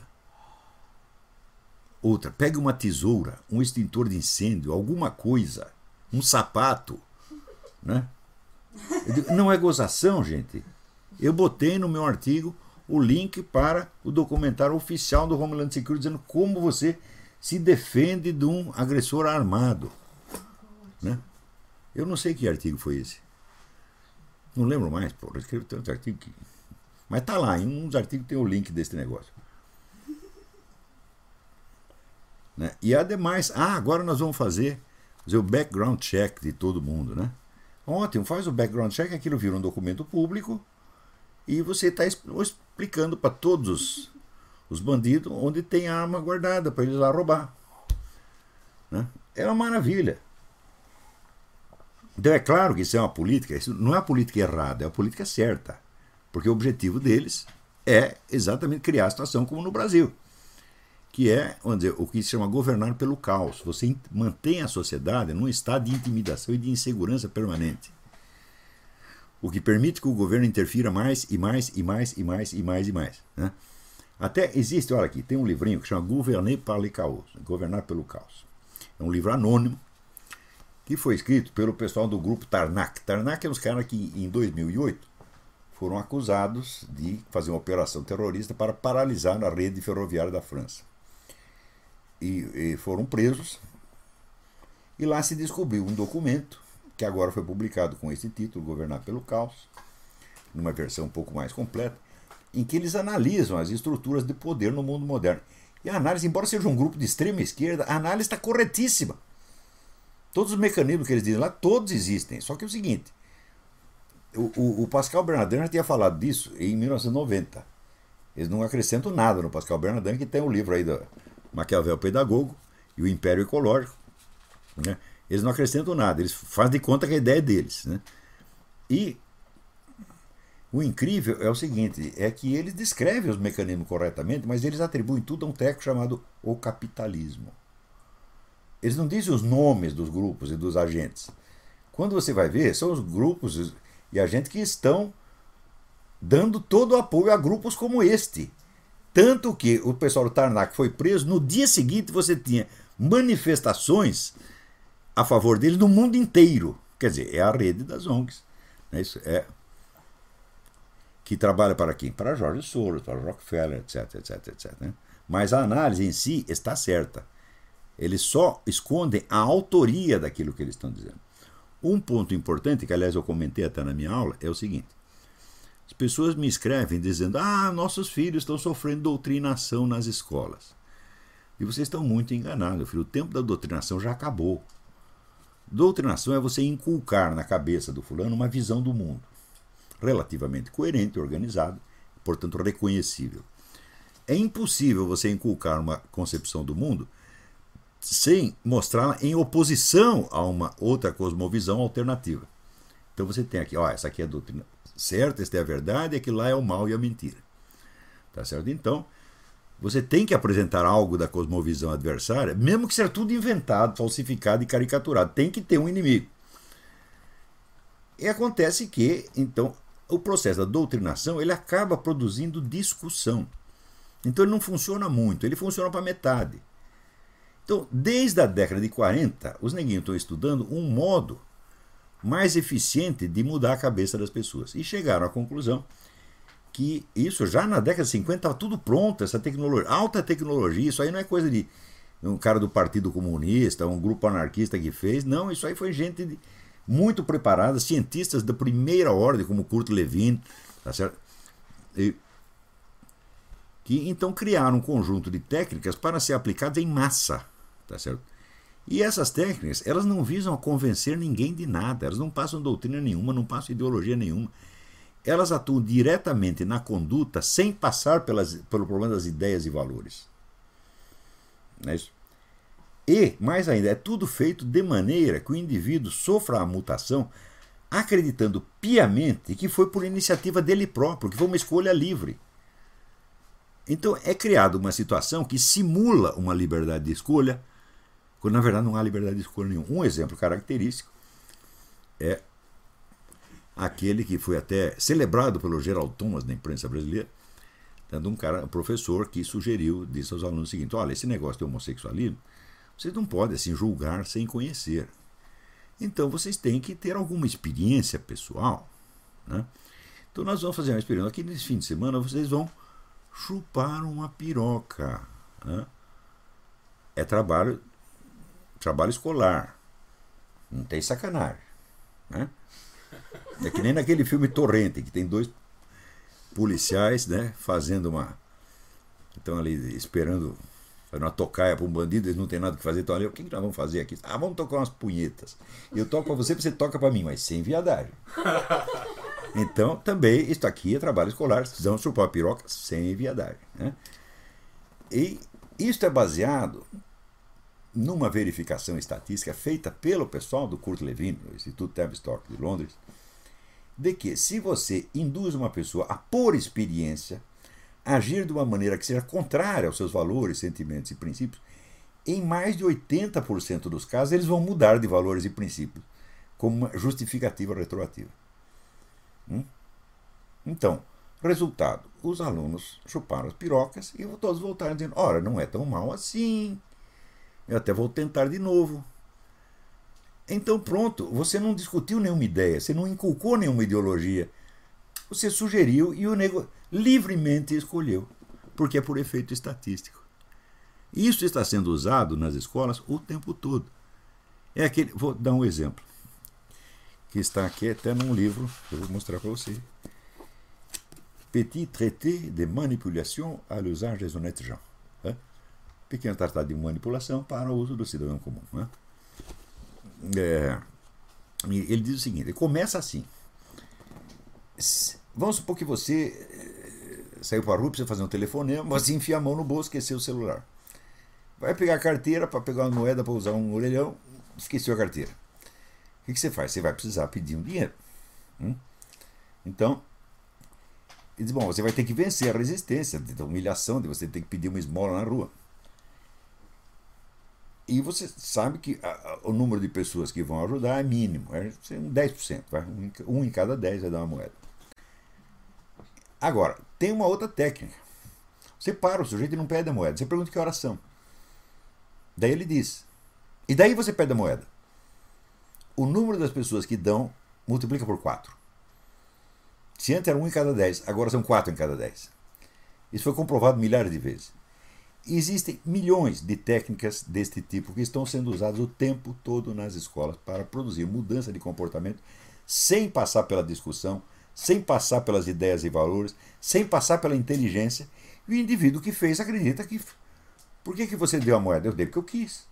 Outra, pegue uma tesoura, um extintor de incêndio, alguma coisa, um sapato, né? Não é gozação, gente. Eu botei no meu artigo o link para o documentário oficial do Homeland Security dizendo como você se defende de um agressor armado, né? Eu não sei que artigo foi esse. Não lembro mais, porra. Eu escrevi tantos artigos que... Mas tá lá, em uns artigos tem o link desse negócio. Né? E ademais, agora nós vamos fazer o background check de todo mundo, né? Ótimo, faz o background check, aquilo vira um documento público e você está explicando para todos os bandidos onde tem a arma guardada para eles lá roubar. Né? É uma maravilha. Então é claro que isso é uma política, isso não é a política errada, é a política certa. Porque o objetivo deles é exatamente criar a situação como no Brasil. Que é, vamos dizer, o que se chama governar pelo caos. Você mantém a sociedade num estado de intimidação e de insegurança permanente. O que permite que o governo interfira mais e mais e mais e mais e mais e mais. Né? Até existe, olha aqui, tem um livrinho que chama Gouverner par le chaos, Governar pelo Caos. É um livro anônimo que foi escrito pelo pessoal do grupo Tarnak. Tarnak é uns caras que em 2008 foram acusados de fazer uma operação terrorista para paralisar a rede ferroviária da França. E foram presos, e lá se descobriu um documento, que agora foi publicado com esse título, Governar pelo Caos, numa versão um pouco mais completa, em que eles analisam as estruturas de poder no mundo moderno. E a análise, embora seja um grupo de extrema esquerda, a análise está corretíssima. Todos os mecanismos que eles dizem lá, todos existem. Só que é o seguinte, o Pascal Bernardin já tinha falado disso em 1990. Eles não acrescentam nada no Pascal Bernardin, que tem o livro aí do Maquiavel Pedagogo e o Império Ecológico. Né? Eles não acrescentam nada, eles fazem de conta que a ideia é deles. Né? E o incrível é o seguinte, é que eles descrevem os mecanismos corretamente, mas eles atribuem tudo a um treco chamado o capitalismo. Eles não dizem os nomes dos grupos e dos agentes. Quando você vai ver, são os grupos e agentes que estão dando todo o apoio a grupos como este. Tanto que o pessoal do Tarnac foi preso, no dia seguinte você tinha manifestações a favor deles no mundo inteiro. Quer dizer, é a rede das ONGs. Isso é que trabalha para quem? Para George Soros, para Rockefeller, etc, etc, etc. Né? Mas a análise em si está certa. Eles só escondem a autoria daquilo que eles estão dizendo. Um ponto importante, que aliás eu comentei até na minha aula, é o seguinte. As pessoas me escrevem dizendo, nossos filhos estão sofrendo doutrinação nas escolas. E vocês estão muito enganados, filho. O tempo da doutrinação já acabou. Doutrinação é você inculcar na cabeça do fulano uma visão do mundo relativamente coerente, organizada, portanto reconhecível. É impossível você inculcar uma concepção do mundo sem mostrá-la em oposição a uma outra cosmovisão alternativa. Então você tem aqui, essa aqui é a doutrina certa, esta é a verdade, aquilo lá é o mal e a mentira. Tá certo? Então, você tem que apresentar algo da cosmovisão adversária, mesmo que seja tudo inventado, falsificado e caricaturado. Tem que ter um inimigo. E acontece que, então, o processo da doutrinação ele acaba produzindo discussão. Então ele não funciona muito, ele funciona para metade. Então, desde a década de 40, os neguinhos estão estudando um modo mais eficiente de mudar a cabeça das pessoas. E chegaram à conclusão que isso já na década de 50 estava tudo pronto, essa tecnologia, alta tecnologia, isso aí não é coisa de um cara do Partido Comunista, um grupo anarquista que fez, não, isso aí foi gente muito preparada, cientistas da primeira ordem, como Kurt Lewin, tá certo? Que então criaram um conjunto de técnicas para ser aplicadas em massa, tá certo? E essas técnicas, elas não visam a convencer ninguém de nada, elas não passam doutrina nenhuma, não passam ideologia nenhuma. Elas atuam diretamente na conduta sem passar pelo problema das ideias e valores. Não é isso? E, mais ainda, é tudo feito de maneira que o indivíduo sofra a mutação acreditando piamente que foi por iniciativa dele próprio, que foi uma escolha livre. Então é criada uma situação que simula uma liberdade de escolha, quando na verdade não há liberdade de escolha nenhuma. Um exemplo característico é aquele que foi até celebrado pelo Gerald Thomas na imprensa brasileira, tendo um professor que sugeriu, disse aos alunos o seguinte: olha, esse negócio de homossexualismo, vocês não podem assim julgar sem conhecer. Então vocês têm que ter alguma experiência pessoal. Né? Então nós vamos fazer uma experiência. Aqui nesse fim de semana vocês vão chupar uma piroca. Né? É trabalho escolar. Não tem sacanagem. Né? É que nem naquele filme Torrente, que tem dois policiais, né, fazendo uma... Estão ali esperando uma tocaia para um bandido, eles não têm nada que fazer, estão ali, o que nós vamos fazer aqui? Vamos tocar umas punhetas. Eu toco para você toca para mim, mas sem viadagem. Então, também, isso aqui é trabalho escolar, precisamos chupar a piroca sem viadagem. Né? E isso é baseado numa verificação estatística feita pelo pessoal do Kurt Lewin, do Instituto Tavistock de Londres, de que se você induz uma pessoa a, por experiência, agir de uma maneira que seja contrária aos seus valores, sentimentos e princípios, em mais de 80% dos casos eles vão mudar de valores e princípios como uma justificativa retroativa. Então, resultado, os alunos chuparam as pirocas e todos voltaram dizendo: ora, não é tão mal assim, eu até vou tentar de novo. Então pronto, você não discutiu nenhuma ideia, você não inculcou nenhuma ideologia. Você sugeriu e o nego livremente escolheu, porque é por efeito estatístico. Isso está sendo usado nas escolas o tempo todo. É aquele, vou dar um exemplo, que está aqui até num livro, que eu vou mostrar para você. Petit traité de manipulation à l'usage des honnêtes gens. Pequeno tratado de manipulação para o uso do cidadão comum. Ele diz o seguinte, ele começa assim. Vamos supor que você saiu para a rua, precisa fazer um telefonema, mas enfia a mão no bolso, esqueceu o celular. Vai pegar a carteira para pegar uma moeda para usar um orelhão, esqueceu a carteira. O que você faz? Você vai precisar pedir um dinheiro. Então, ele diz, bom, você vai ter que vencer a resistência, a humilhação de você ter que pedir uma esmola na rua. E você sabe que o número de pessoas que vão ajudar é mínimo, é 10%, um em cada 10 vai dar uma moeda. Agora, tem uma outra técnica. Você para o sujeito e não pede a moeda, você pergunta que horas são. Daí ele diz. E daí você pede a moeda. O número das pessoas que dão multiplica por 4. Se antes era 1 em cada 10, agora são 4 em cada 10. Isso foi comprovado milhares de vezes. Existem milhões de técnicas deste tipo que estão sendo usadas o tempo todo nas escolas para produzir mudança de comportamento sem passar pela discussão, sem passar pelas ideias e valores, sem passar pela inteligência. E o indivíduo que fez acredita que... Por que você deu a moeda? Eu dei porque eu quis.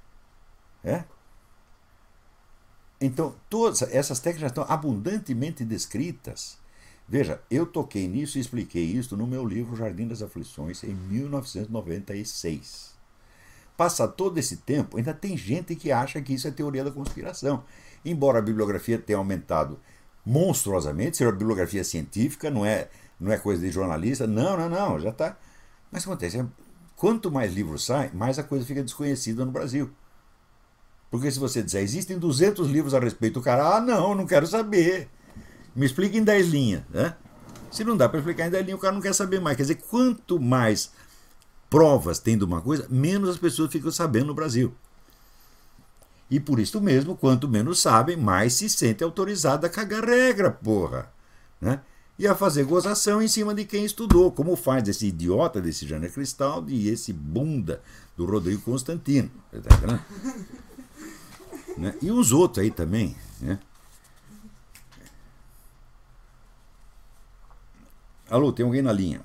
Então, todas essas técnicas estão abundantemente descritas. Veja, eu toquei nisso e expliquei isso no meu livro Jardim das Aflições, em 1996. Passado todo esse tempo, ainda tem gente que acha que isso é teoria da conspiração. Embora a bibliografia tenha aumentado monstruosamente, seja bibliografia científica, não é coisa de jornalista, não, já está. Mas o que acontece? Quanto mais livros saem, mais a coisa fica desconhecida no Brasil. Porque se você disser, existem 200 livros a respeito, o cara, não quero saber. Me explica em 10 linhas. Se não dá para explicar em 10 linhas, o cara não quer saber mais. Quer dizer, quanto mais provas tem de uma coisa, menos as pessoas ficam sabendo no Brasil. E por isso mesmo, quanto menos sabem, mais se sente autorizado a cagar regra, porra. E a fazer gozação em cima de quem estudou, como faz esse idiota desse Jânio Cristaldi e esse bunda do Rodrigo Constantino. E os outros aí também, Alô, tem alguém na linha?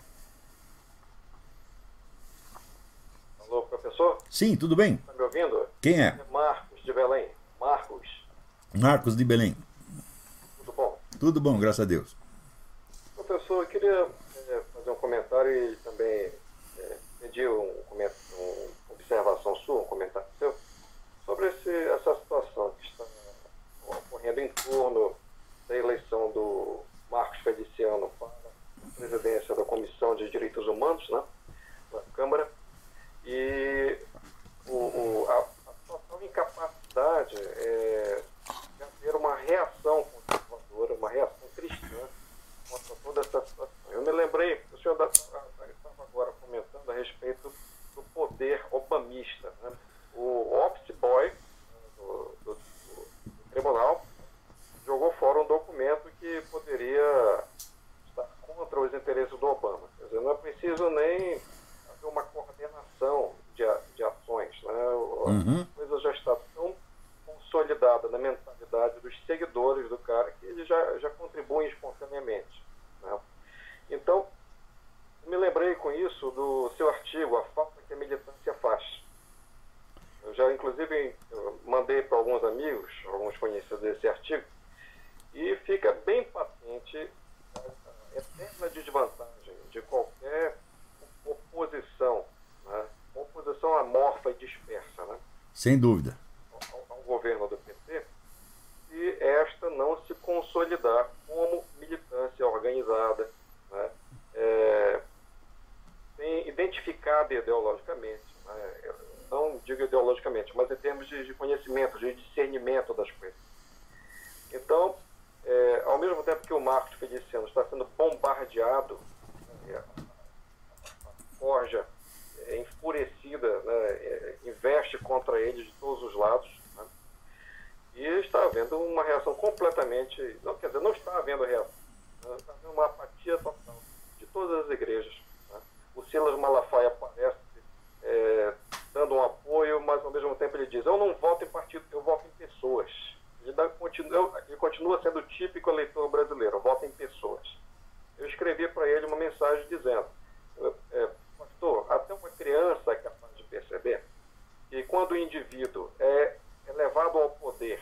Alô, professor? Sim, tudo bem? Está me ouvindo? Quem é? É Marcos de Belém. Marcos. Marcos de Belém. Tudo bom? Tudo bom, graças a Deus. Professor, eu queria fazer um comentário e também pedir uma observação sua, um comentário seu, sobre essa situação que está ocorrendo em torno da eleição do Marcos Feliciano para a presidência da Comissão de Direitos Humanos, da Câmara, e a total incapacidade de haver uma reação conservadora, uma reação cristã contra toda essa situação. Eu me lembrei, o senhor estava agora comentando a respeito do poder obamista. O office boy do tribunal jogou fora um documento que poderia estar contra os interesses do Obama. Quer dizer, não é preciso nem haver uma coordenação de ações. A coisa já está tão consolidada na mentalidade dos seguidores do cara que eles já contribuem espontaneamente. Então, eu me lembrei com isso do seu artigo, A Falta que a Militância Faz. Eu já, inclusive, mandei para alguns amigos, alguns conhecidos desse artigo, e fica bem patente a eterna desvantagem de qualquer oposição, oposição amorfa e dispersa, Sem dúvida. ao governo do PT, se esta não se consolidar como militância organizada, identificada ideologicamente, não digo ideologicamente, mas em termos de conhecimento, de discernimento das coisas. Então, ao mesmo tempo que o Marcos Feliciano está sendo bombardeado, a forja enfurecida, investe contra ele de todos os lados, e está havendo uma reação completamente... Não, quer dizer, não está havendo reação. Está havendo uma apatia total de todas as igrejas. Né? O Silas Malafaia aparece dando um apoio, mas ao mesmo tempo ele diz: eu não voto em partido, eu voto em pessoas. Ele continua sendo o típico eleitor brasileiro, voto em pessoas. Eu escrevi para ele uma mensagem dizendo: pastor, até uma criança é capaz de perceber que quando o indivíduo é levado ao poder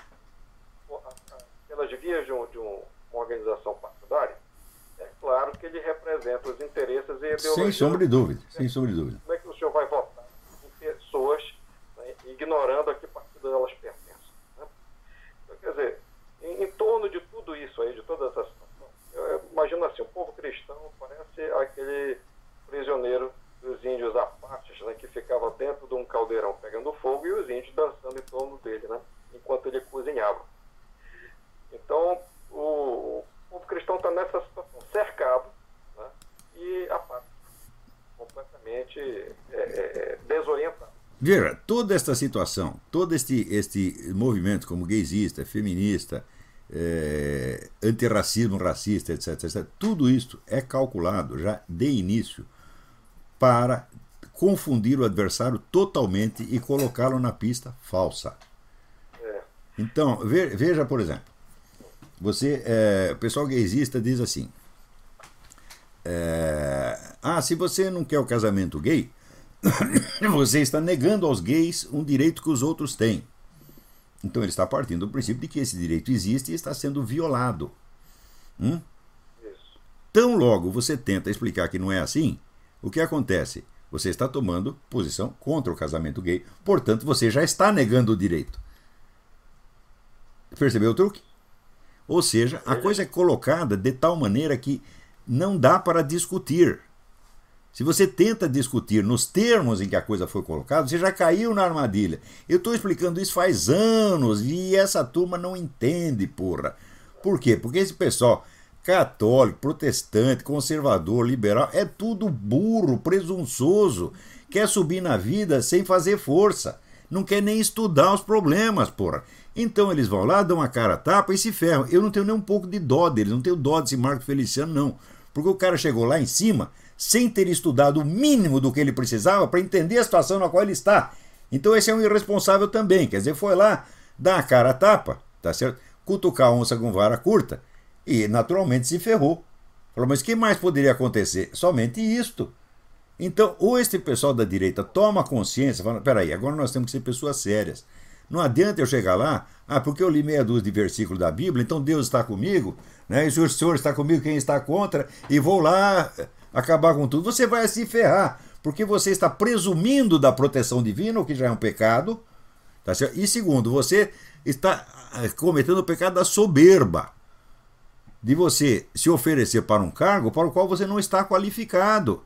pelas vias de uma organização partidária, é claro que ele representa os interesses e ideologias. Sem sombra de dúvida, sem sombra de dúvida. Como é que o senhor vai votar em pessoas, né, ignorando a que partido elas pertencem? Né? Então, quer dizer, em torno de tudo isso aí, de toda essa situação, eu imagino assim, o povo cristão parece aquele prisioneiro dos índios Apaches, né, que ficava dentro de um caldeirão pegando fogo e os índios dançando em torno dele, né, enquanto ele cozinhava. Então, o povo cristão está nessa situação, cercado, né, e apático, completamente desorientado. Veja, toda esta situação, todo este movimento como gaysista, feminista, antirracismo, racista, etc., tudo isso é calculado já de início para confundir o adversário totalmente e colocá-lo na pista falsa. Então, veja, por exemplo, o pessoal gaysista diz assim: se você não quer o casamento gay, você está negando aos gays um direito que os outros têm. Então ele está partindo do princípio de que esse direito existe e está sendo violado. Tão logo você tenta explicar que não é assim, o que acontece? Você está tomando posição contra o casamento gay, portanto você já está negando o direito. Percebeu o truque? Ou seja, a coisa é colocada de tal maneira que não dá para discutir. Se você tenta discutir nos termos em que a coisa foi colocada, você já caiu na armadilha. Eu estou explicando isso faz anos e essa turma não entende, porra. Por quê? Porque esse pessoal católico, protestante, conservador, liberal, é tudo burro, presunçoso, quer subir na vida sem fazer força, não quer nem estudar os problemas, porra. Então eles vão lá, dão a cara a tapa e se ferram. Eu não tenho nem um pouco de dó deles, não tenho dó desse Marco Feliciano, não. Porque o cara chegou lá em cima sem ter estudado o mínimo do que ele precisava para entender a situação na qual ele está. Então esse é um irresponsável também, quer dizer, foi lá, dar a cara a tapa, tá certo? Cutucar a onça com vara curta e naturalmente se ferrou. Falou, mas o que mais poderia acontecer? Somente isto. Então, ou este pessoal da direita toma consciência, fala, peraí, agora nós temos que ser pessoas sérias. Não adianta eu chegar lá, porque eu li meia dúzia de versículos da Bíblia, então Deus está comigo, né? E se o Senhor está comigo, quem está contra, e vou lá acabar com tudo. Você vai se ferrar, porque você está presumindo da proteção divina, o que já é um pecado, tá certo? E segundo, você está cometendo o pecado da soberba, de você se oferecer para um cargo para o qual você não está qualificado.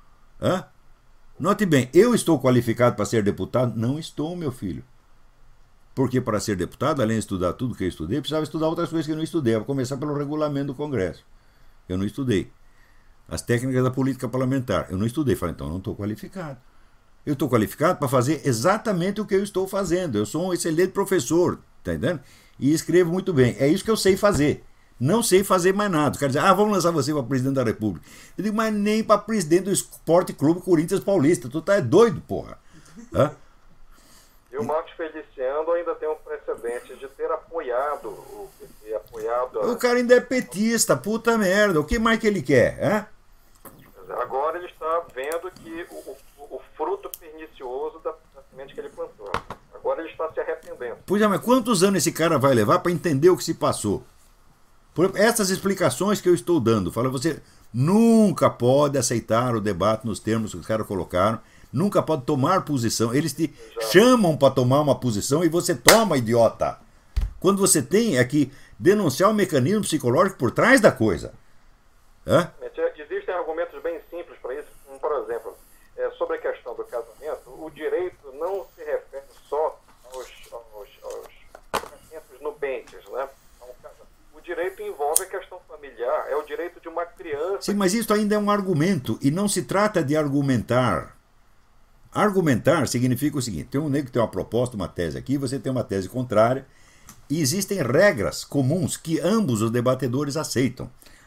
Note bem, eu estou qualificado para ser deputado? Não estou, meu filho. Porque para ser deputado, além de estudar tudo que eu estudei, precisava estudar outras coisas que eu não estudei. Eu vou começar pelo regulamento do Congresso. Eu não estudei. As técnicas da política parlamentar. Eu não estudei. Falei, então eu não estou qualificado. Eu estou qualificado para fazer exatamente o que eu estou fazendo. Eu sou um excelente professor, tá entendendo? E escrevo muito bem. É isso que eu sei fazer. Não sei fazer mais nada. O cara diz, vamos lançar você para presidente da República. Eu digo, mas nem para presidente do Esporte Clube Corinthians Paulista. Tu tá doido, porra. E o Marcos Feliciano ainda tem um precedente de ter apoiado o PT, O cara ainda é petista, puta merda. O que mais que ele quer? Agora ele está vendo que o fruto pernicioso da semente que ele plantou. Agora ele está se arrependendo. Pois é, mas quantos anos esse cara vai levar para entender o que se passou? Por essas explicações que eu estou dando, fala, você nunca pode aceitar o debate nos termos que os caras colocaram, nunca pode tomar posição. Eles te chamam para tomar uma posição e você toma, idiota. Quando você tem é que denunciar o mecanismo psicológico por trás da coisa. Existem argumentos bem simples para isso, como, por exemplo, sobre a questão do casamento, o direito não se refere só aos casamentos nubentes, né? O direito envolve a questão familiar, é o direito de uma criança... Sim, mas isso ainda é um argumento, e não se trata de argumentar. Argumentar significa o seguinte, tem um negro que tem uma proposta, uma tese aqui, você tem uma tese contrária, e existem regras comuns que ambos os debatedores aceitam.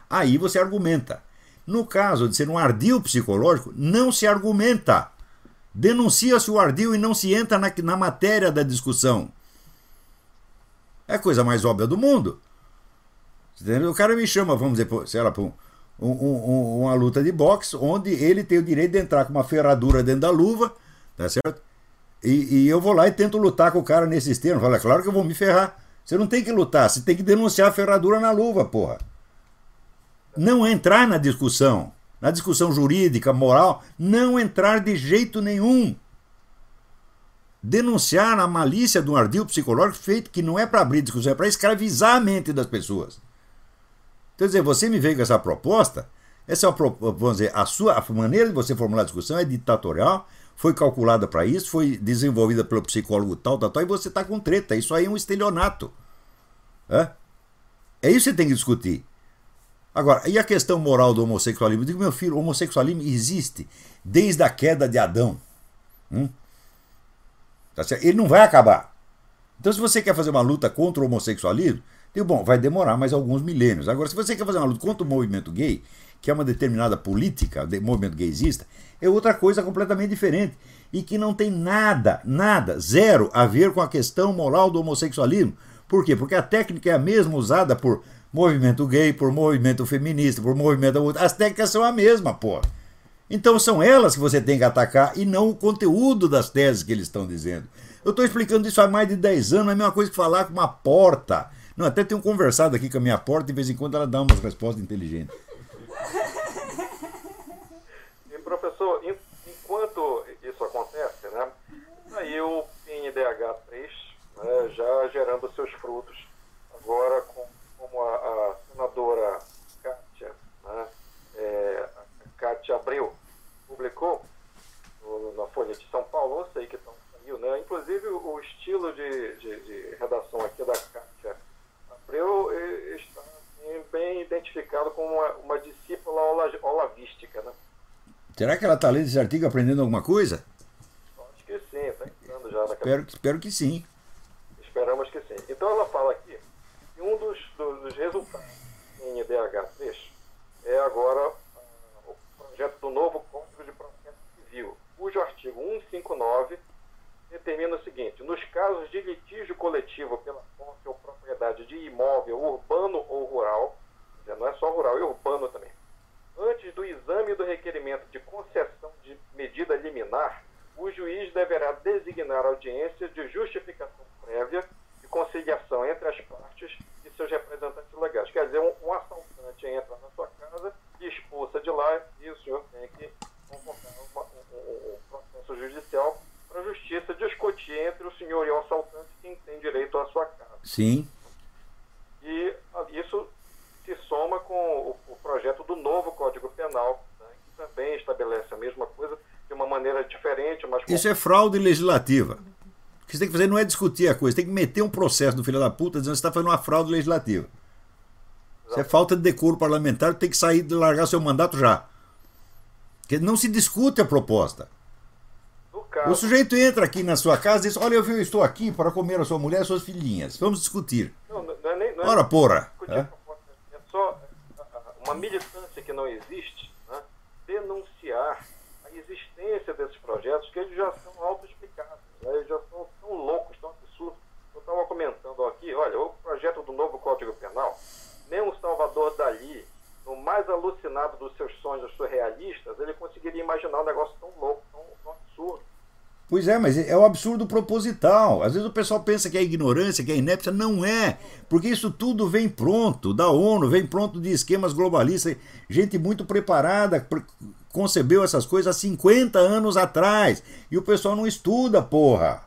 Aí você argumenta. No caso de ser um ardil psicológico, não se argumenta. Denuncia-se o ardil e não se entra na matéria da discussão. É a coisa mais óbvia do mundo. O cara me chama, vamos dizer, sei lá, para uma luta de boxe, onde ele tem o direito de entrar com uma ferradura dentro da luva, tá certo? E eu vou lá e tento lutar com o cara nesses termos. Fala, é claro que eu vou me ferrar. Você não tem que lutar, você tem que denunciar a ferradura na luva, porra. Não entrar na discussão jurídica, moral, não entrar de jeito nenhum. Denunciar a malícia de um ardil psicológico feito que não é para abrir discussão, é para escravizar a mente das pessoas. Quer dizer, você me veio com essa proposta, vamos dizer, a maneira de você formular a discussão é ditatorial, foi calculada para isso, foi desenvolvida pelo psicólogo tal, e você está com treta. Isso aí é um estelionato. É isso que você tem que discutir. Agora, e a questão moral do homossexualismo? Eu digo, meu filho, o homossexualismo existe desde a queda de Adão. Tá certo? Ele não vai acabar. Então, se você quer fazer uma luta contra o homossexualismo, bom, vai demorar mais alguns milênios. Agora, se você quer fazer uma luta contra o movimento gay, que é uma determinada política, o movimento gaysista, é outra coisa completamente diferente. E que não tem nada, zero a ver com a questão moral do homossexualismo. Por quê? Porque a técnica é a mesma usada por movimento gay, por movimento feminista, por movimento... As técnicas são a mesma, pô. Então são elas que você tem que atacar e não o conteúdo das teses que eles estão dizendo. Eu estou explicando isso há mais de 10 anos, é a mesma coisa que falar com uma porta. Não, até tenho conversado aqui com a minha porta, de vez em quando ela dá umas respostas inteligentes. E professor, enquanto isso acontece, né, aí o PNDH3, né, já gerando seus frutos, agora como a senadora Cátia, né, a Cátia Abreu publicou na Folha de São Paulo, eu sei que saiu, né, inclusive o estilo de redação aqui da Cátia Abreu está bem identificado como uma discípula olavística, né? Será que ela está lendo esse artigo aprendendo alguma coisa? Acho que sim, está entrando já na cabeça. Espero que sim. Esperamos que sim. Então ela fala aqui que um dos resultados em IDH3 é agora o projeto do novo Código de Processo Civil, cujo artigo 159 determina o seguinte: nos casos de litígio coletivo pela posse ou propriedade de imóvel urbano ou rural, quer dizer, não é só rural, é urbano também, antes do exame do requerimento de concessão de medida liminar, o juiz deverá designar audiência de justificação prévia e conciliação entre as partes e seus representantes legais. Quer dizer, um assaltante entra na sua casa e expulsa de lá, e o senhor tem que convocar um processo judicial para a justiça discutir entre o senhor e o assaltante quem tem direito à sua casa. Sim. E isso se soma com o projeto do novo Código Penal, né, que também estabelece a mesma coisa de uma maneira diferente, mas... Isso é fraude legislativa. O que você tem que fazer não é discutir a coisa, tem que meter um processo no filho da puta dizendo que você está fazendo uma fraude legislativa. Isso é falta de decoro parlamentar, tem que sair de largar seu mandato já. Porque não se discute a proposta. O sujeito entra aqui na sua casa e diz: olha, eu estou aqui para comer a sua mulher e as suas filhinhas. Vamos discutir. Não é nem ora, porra. É só uma militância que não existe, né, denunciar a existência desses projetos, que eles já são autoexplicados, né, eles já são tão loucos, tão absurdos. Eu estava comentando aqui, olha, o projeto do novo Código Penal, nem o Salvador Dalí, no mais alucinado dos seus sonhos surrealistas, ele conseguiria imaginar um negócio tão louco, tão absurdo. Pois é, mas é o absurdo proposital. Às vezes o pessoal pensa que é ignorância, que é inépcia. Não é. Porque isso tudo vem pronto da ONU, vem pronto de esquemas globalistas. Gente muito preparada concebeu essas coisas há 50 anos atrás. E o pessoal não estuda, porra.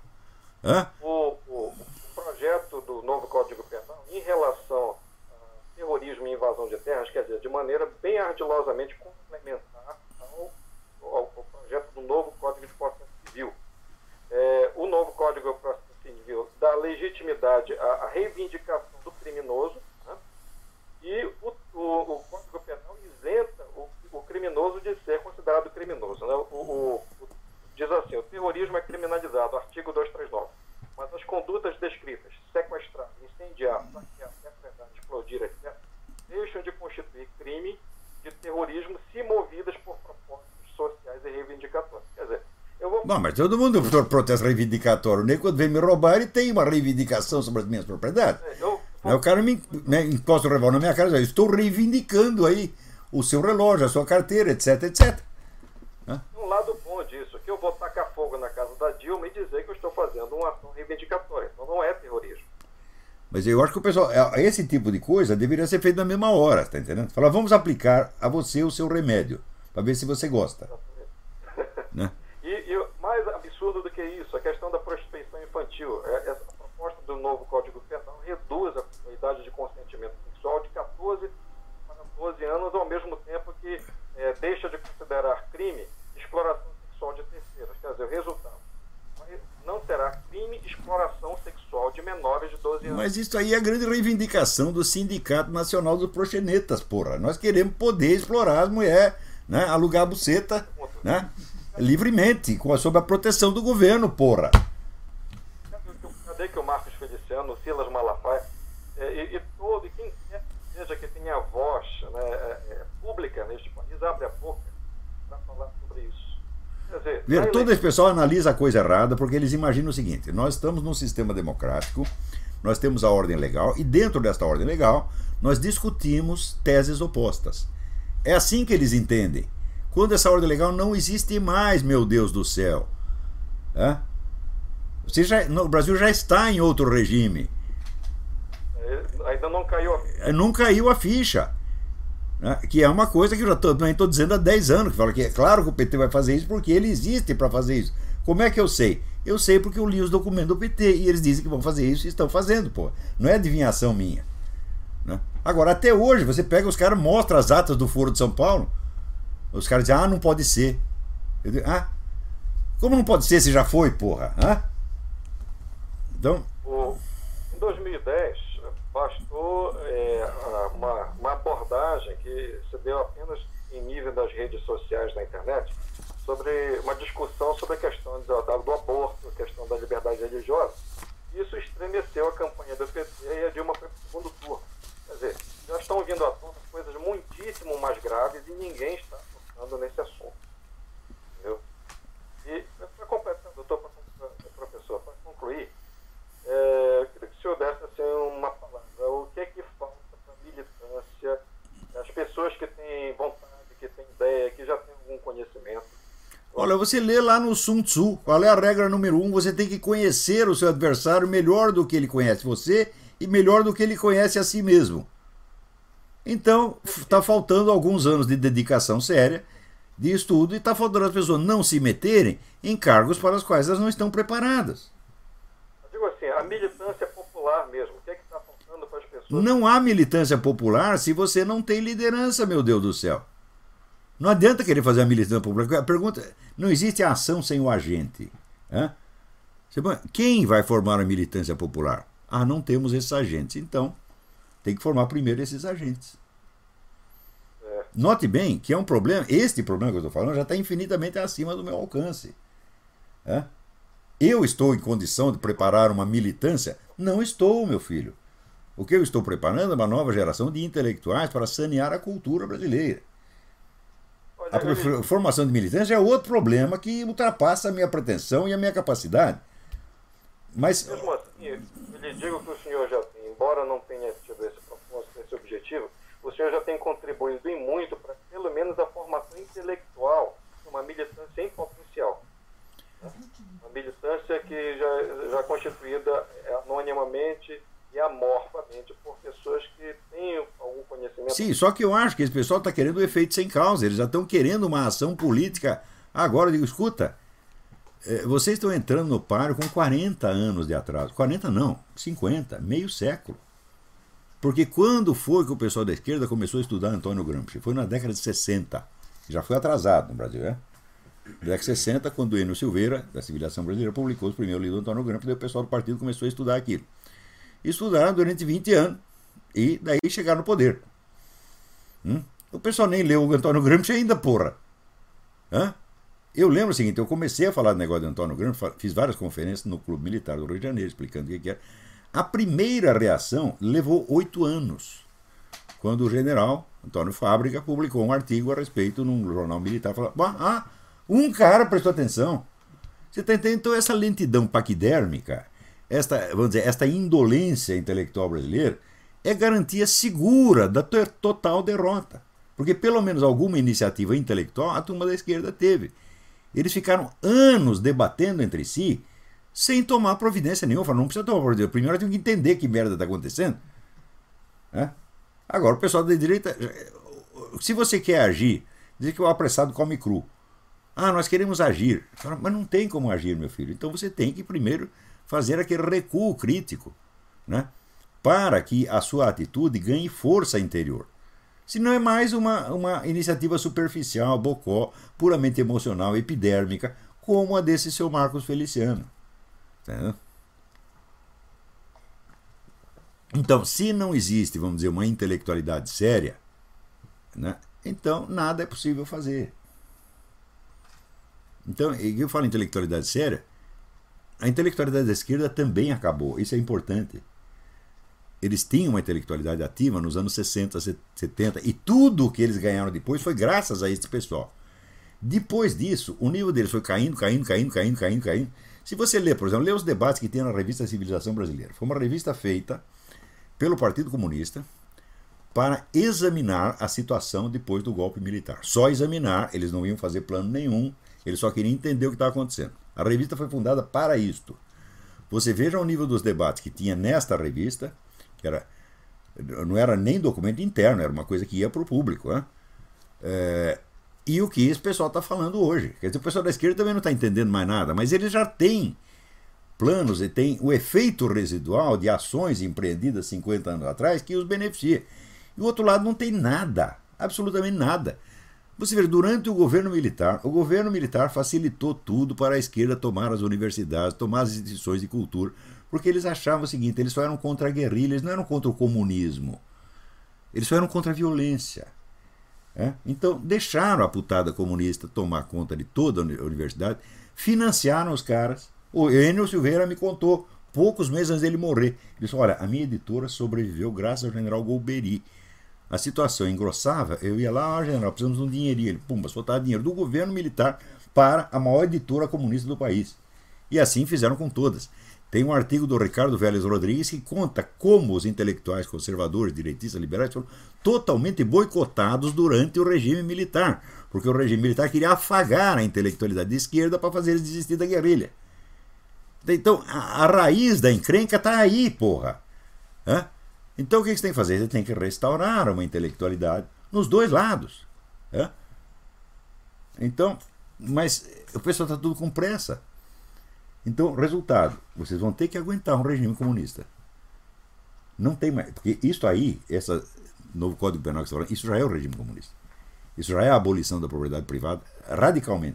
O projeto do novo Código Penal, em relação a terrorismo e invasão de terras, quer dizer, de maneira bem ardilosamente complementar ao projeto do novo Código de Processo Civil. O novo Código de Processo Civil dá legitimidade à reivindicação do criminoso, né? E o Código Penal isenta o criminoso de ser considerado criminoso, né? Diz assim: o terrorismo é criminalizado, artigo 239, mas as condutas descritas, sequestrar, incendiar, saquear, depredar, explodir, etc., deixam de constituir crime de terrorismo se movidas por propósitos sociais e reivindicatórios. Quer dizer, eu vou... Bom, mas todo mundo protesto reivindicatório. Nem quando vem me roubar, ele tem uma reivindicação sobre as minhas propriedades. O cara me encosta o revólver na minha cara e diz: estou reivindicando aí o seu relógio, a sua carteira, etc, etc. Um lado bom disso, que eu vou tacar fogo na casa da Dilma e dizer que eu estou fazendo uma ação reivindicatória. Então não é terrorismo. Mas eu acho que o pessoal, esse tipo de coisa deveria ser feito na mesma hora, tá entendendo? Falar, vamos aplicar a você o seu remédio, para ver se você gosta. Né? E mais absurdo do que isso, a questão da prostituição infantil. Essa proposta do novo Código Penal reduz a idade de consentimento sexual de 14 para 12 anos, ao mesmo tempo que deixa de considerar crime exploração sexual de terceiros. Quer dizer, o resultado não será crime exploração sexual de menores de 12 anos. Mas isso aí é a grande reivindicação do Sindicato Nacional dos Proxenetas, porra. Nós queremos poder explorar as mulheres, né? Alugar a buceta, né? Livremente, sob a proteção do governo, porra. Cadê que o Marcos Feliciano, o Silas Malafaia, e quem quer que seja que tenha voz, né, pública neste país, abre a boca para falar sobre isso. Quer dizer, todo esse pessoal analisa a coisa errada porque eles imaginam o seguinte: nós estamos num sistema democrático, nós temos a ordem legal e dentro desta ordem legal nós discutimos teses opostas. É assim que eles entendem. Quando essa ordem legal não existe mais, meu Deus do céu. O Brasil já está em outro regime. Ainda não caiu a ficha. Não caiu a ficha. Né? Que é uma coisa que eu já estou dizendo há 10 anos. Que fala que é claro que o PT vai fazer isso porque ele existe para fazer isso. Como é que eu sei? Eu sei porque eu li os documentos do PT e eles dizem que vão fazer isso e estão fazendo, pô. Não é adivinhação minha. Né? Agora, até hoje, você pega os caras, mostra as atas do Foro de São Paulo. Os caras dizem: não pode ser. Eu digo: como não pode ser se já foi, porra? Então... Em 2010, bastou uma abordagem que se deu apenas em nível das redes sociais da internet sobre uma discussão sobre a questão do aborto, a questão da liberdade religiosa. Isso estremeceu a campanha do PT e a Dilma foi para o segundo turno. Quer dizer, já estão vindo à tona coisas muitíssimo mais graves e ninguém está tocando nesse assunto. Entendeu? E, para completar, professor, para concluir, eu queria que o senhor desse assim, uma palavra. O que é que falta para a militância, as pessoas que têm vontade, que têm ideia, que já têm algum conhecimento? Olha, você lê lá no Sun Tzu, qual é a regra número 1? Você tem que conhecer o seu adversário melhor do que ele conhece você e melhor do que ele conhece a si mesmo. Então, está faltando alguns anos de dedicação séria, de estudo, e está faltando as pessoas não se meterem em cargos para os quais elas não estão preparadas. Eu digo assim, a militância popular mesmo, o que é que está faltando para as pessoas? Não há militância popular se você não tem liderança, meu Deus do céu. Não adianta querer fazer a militância popular. A pergunta: não existe ação sem o agente. Quem vai formar a militância popular? Não temos esses agentes. Então, tem que formar primeiro esses agentes. Note bem que é um problema. Este problema que eu estou falando já está infinitamente acima do meu alcance. Eu estou em condição de preparar uma militância? Não estou, meu filho. O que eu estou preparando é uma nova geração de intelectuais para sanear a cultura brasileira. A formação de militância é outro problema que ultrapassa a minha pretensão e a minha capacidade. Mas... mesmo assim, eu lhe digo que o senhor já tem, embora não tenha tido esse propósito, esse objetivo, o senhor já tem contribuído em muito para, pelo menos, a formação intelectual de uma militância em potencial. Uma militância que já é constituída anonimamente e amorfamente por pessoas que têm algum conhecimento. Sim, só que eu acho que esse pessoal está querendo o efeito sem causa. Eles já estão querendo uma ação política. Agora eu digo: escuta, vocês estão entrando no páreo com 40 anos de atraso. 40 não, 50, meio século. Porque quando foi que o pessoal da esquerda começou a estudar Antônio Gramsci? Foi na década de 60. Já foi atrasado no Brasil, Na década de 60, quando o Enio Silveira, da Civilização Brasileira, publicou os primeiros livros do Antônio Gramsci, daí o pessoal do partido começou a estudar aquilo. Estudaram durante 20 anos e daí chegaram no poder. O pessoal nem leu o Antônio Gramsci ainda, porra. Eu lembro o seguinte: eu comecei a falar do negócio de Antônio Gramsci, fiz várias conferências no Clube Militar do Rio de Janeiro, explicando o que era. A primeira reação levou 8 anos. quando o general Antônio Fábrica publicou um artigo a respeito num jornal militar, falando, um cara prestou atenção. Você está entendendo? Então essa lentidão paquidérmica, esta indolência intelectual brasileira, é garantia segura da total derrota. Porque pelo menos alguma iniciativa intelectual a turma da esquerda teve. Eles ficaram anos debatendo entre si sem tomar providência nenhuma. Falaram, não precisa tomar providência. Primeiro tem que entender que merda está acontecendo. Agora, o pessoal da direita, se você quer agir, diz que o apressado come cru. Nós queremos agir. Mas não tem como agir, meu filho. Então você tem que primeiro fazer aquele recuo crítico, né? Para que a sua atitude ganhe força interior. Se não é mais uma iniciativa superficial, bocó, puramente emocional, epidérmica, como a desse seu Marcos Feliciano. Tá? Então, se não existe, vamos dizer, uma intelectualidade séria, né, então nada é possível fazer. Então, eu falo intelectualidade séria, a intelectualidade da esquerda também acabou, isso é importante. Eles tinham uma intelectualidade ativa nos anos 60, 70, e tudo o que eles ganharam depois foi graças a esse pessoal. Depois disso, o nível deles foi caindo. Se você ler, por exemplo, lê os debates que tem na revista Civilização Brasileira. Foi uma revista feita pelo Partido Comunista para examinar a situação depois do golpe militar. Só examinar, eles não iam fazer plano nenhum, eles só queriam entender o que estava acontecendo. A revista foi fundada para isto. Você veja o nível dos debates que tinha nesta revista, que não era nem documento interno, era uma coisa que ia para o público. Né? E o que esse pessoal está falando hoje. Quer dizer, o pessoal da esquerda também não está entendendo mais nada, mas eles já têm planos e têm o efeito residual de ações empreendidas 50 anos atrás que os beneficia. E o outro lado não tem nada, absolutamente nada. Você vê, durante o governo militar facilitou tudo para a esquerda tomar as universidades, tomar as instituições de cultura, porque eles achavam o seguinte, eles só eram contra a guerrilha, eles não eram contra o comunismo, eles só eram contra a violência. Então deixaram a putada comunista tomar conta de toda a universidade, financiaram os caras. O Enio Silveira me contou, poucos meses antes dele morrer, ele disse, olha, a minha editora sobreviveu graças ao general Golbery. A situação engrossava, eu ia lá, general, precisamos de um dinheirinho. Ele, pumba, soltava dinheiro do governo militar para a maior editora comunista do país. E assim fizeram com todas. Tem um artigo do Ricardo Vélez Rodrigues que conta como os intelectuais conservadores, direitistas, liberais foram totalmente boicotados durante o regime militar, porque o regime militar queria afagar a intelectualidade de esquerda para fazer eles desistir da guerrilha. Então, a raiz da encrenca está aí, porra. Então, o que você tem que fazer? Você tem que restaurar uma intelectualidade nos dois lados. Então, mas o pessoal está tudo com pressa. Então, resultado, vocês vão ter que aguentar um regime comunista. Não tem mais. Porque isso aí, esse novo Código Penal que você está falando, isso já é o regime comunista. Isso já é a abolição da propriedade privada radicalmente.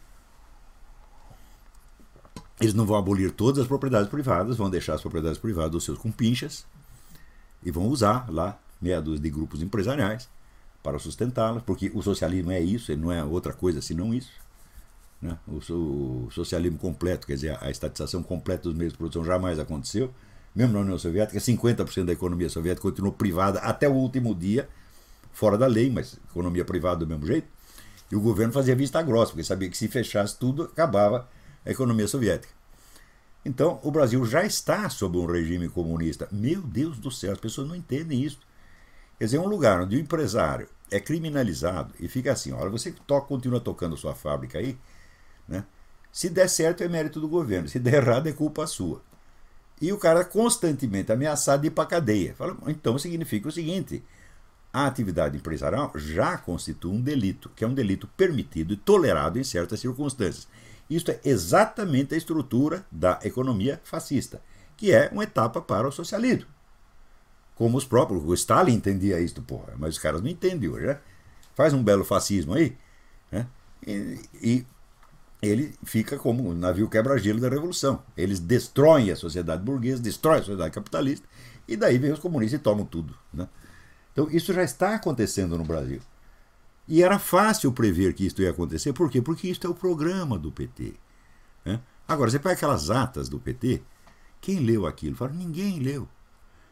Eles não vão abolir todas as propriedades privadas, vão deixar as propriedades privadas dos seus compinchas e vão usar lá meia dúzia de grupos empresariais para sustentá-las, porque o socialismo é isso, ele não é outra coisa senão isso. Né? O socialismo completo, quer dizer, a estatização completa dos meios de produção jamais aconteceu. Mesmo na União Soviética, 50% da economia soviética continuou privada até o último dia, fora da lei, mas economia privada do mesmo jeito. E o governo fazia vista grossa, porque sabia que se fechasse tudo, acabava a economia soviética. Então, o Brasil já está sob um regime comunista. Meu Deus do céu, as pessoas não entendem isso. Quer dizer, é um lugar onde o empresário é criminalizado e fica assim, olha, você continua tocando sua fábrica aí, né? Se der certo é mérito do governo, se der errado é culpa sua. E o cara constantemente ameaçado de ir para a cadeia. Fala, então significa o seguinte, a atividade empresarial já constitui um delito, que é um delito permitido e tolerado em certas circunstâncias. Isto é exatamente a estrutura da economia fascista, que é uma etapa para o socialismo. Como os próprios, o Stalin entendia isto, porra, mas os caras não entendem hoje, né? Faz um belo fascismo aí, né? E ele fica como o navio quebra-gelo da revolução. Eles destroem a sociedade burguesa, destroem a sociedade capitalista, e daí vem os comunistas e tomam tudo, né? Então isso já está acontecendo no Brasil. E era fácil prever que isso ia acontecer. Por quê? Porque isso é o programa do PT. Né? Agora, você pega aquelas atas do PT, quem leu aquilo? Fala, ninguém leu.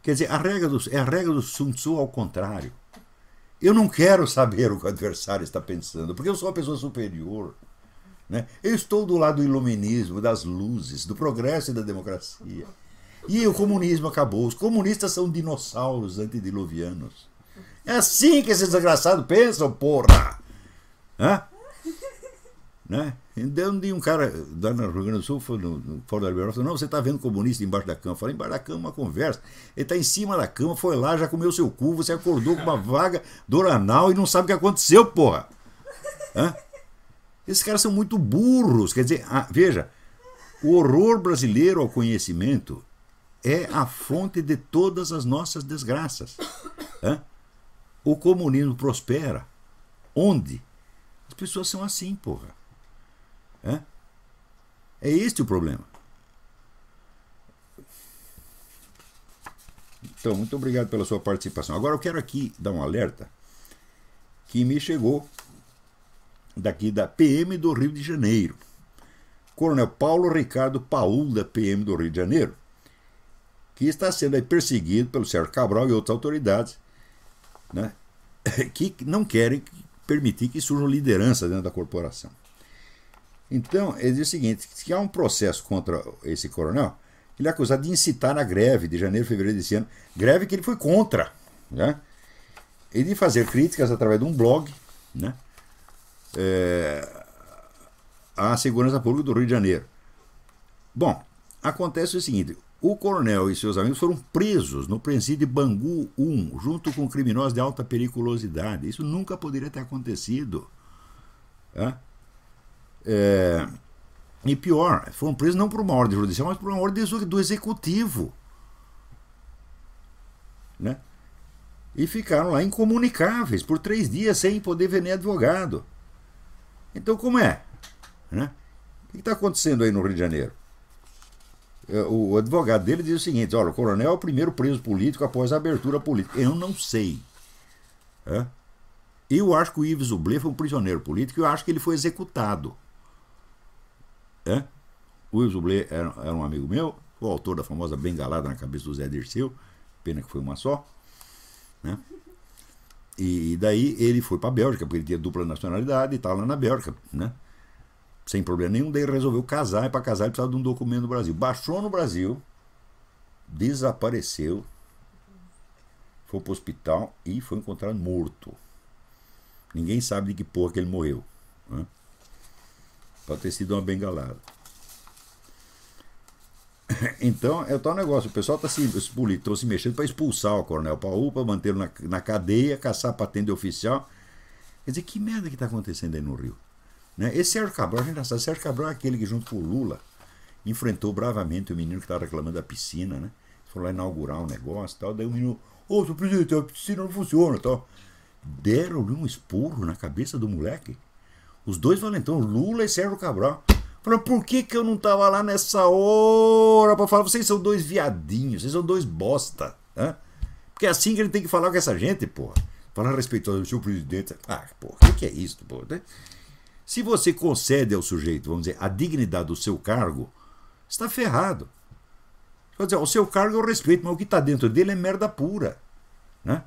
Quer dizer, é a regra do Sun Tzu ao contrário. Eu não quero saber o que o adversário está pensando, porque eu sou uma pessoa superior. Né? Eu estou do lado do iluminismo, das luzes, do progresso e da democracia. E o comunismo acabou. Os comunistas são dinossauros antediluvianos. É assim que esses desgraçados pensam, porra! Hã? Né? Então, um cara lá no Rio Grande do Sul, no Fórum da Liberdade, falou: não, você está vendo comunista embaixo da cama. Eu falei: embaixo da cama, uma conversa. Ele está em cima da cama, foi lá, já comeu seu cu, você acordou com uma vaga do oranal e não sabe o que aconteceu, porra. Hã? Esses caras são muito burros. Quer dizer, veja, o horror brasileiro ao conhecimento é a fonte de todas as nossas desgraças. Hã? O comunismo prospera. Onde? As pessoas são assim, porra. É este o problema. Então, muito obrigado pela sua participação. Agora eu quero aqui dar um alerta que me chegou daqui da PM do Rio de Janeiro. Coronel Paulo Ricardo Paul, da PM do Rio de Janeiro, que está sendo aí perseguido pelo Sérgio Cabral e outras autoridades, né, que não querem permitir que surjam lideranças dentro da corporação. Então, ele diz o seguinte, que há um processo contra esse coronel, ele é acusado de incitar a greve de janeiro e fevereiro desse ano, greve que ele foi contra, né, e de fazer críticas através de um blog, né, à segurança pública do Rio de Janeiro. Bom, acontece o seguinte, o coronel e seus amigos foram presos no presídio de Bangu 1, junto com criminosos de alta periculosidade. Isso nunca poderia ter acontecido. Né? E pior, foram presos não por uma ordem judicial, mas por uma ordem do executivo. Né? E ficaram lá incomunicáveis por 3 dias sem poder ver nem advogado. Então como é? Né? O que está acontecendo aí no Rio de Janeiro? O advogado dele diz o seguinte: olha, o coronel é o primeiro preso político após a abertura política. Eu não sei. Eu acho que o Yves Zublé foi um prisioneiro político e eu acho que ele foi executado. O Yves Zublé era um amigo meu, foi o autor da famosa bengalada na cabeça do Zé Dirceu, pena que foi uma só. Né? E daí ele foi para a Bélgica, porque ele tinha dupla nacionalidade e estava lá na Bélgica, né? Sem problema nenhum. Daí ele resolveu casar, e para casar ele precisava de um documento no Brasil. Baixou no Brasil, desapareceu, foi para o hospital e foi encontrado morto. Ninguém sabe de que porra que ele morreu. Né? Pode ter sido uma bengalada. Então, é o tal negócio. O pessoal os políticos estão se mexendo para expulsar o coronel Paul, para mantê-lo na cadeia, caçar patente oficial. Quer dizer, que merda que está acontecendo aí no Rio? Né? Esse Sérgio Cabral, a gente já sabe, Sérgio Cabral é aquele que, junto com o Lula, enfrentou bravamente o menino que estava reclamando da piscina, né? Foi lá inaugurar um negócio e tal. Daí o menino: ô, seu presidente, a piscina não funciona e tal. Deram-lhe um esporro na cabeça do moleque. Os dois valentão, Lula e Sérgio Cabral. Falaram: por que eu não estava lá nessa hora para falar? Vocês são dois viadinhos, vocês são dois bosta. Né? Porque é assim que ele tem que falar com essa gente, porra. Falar respeitoso do seu presidente. Ah, porra, o que é isso, porra? Né? Se você concede ao sujeito, vamos dizer, a dignidade do seu cargo, está ferrado. Quer dizer, o seu cargo eu respeito, mas o que está dentro dele é merda pura. Né?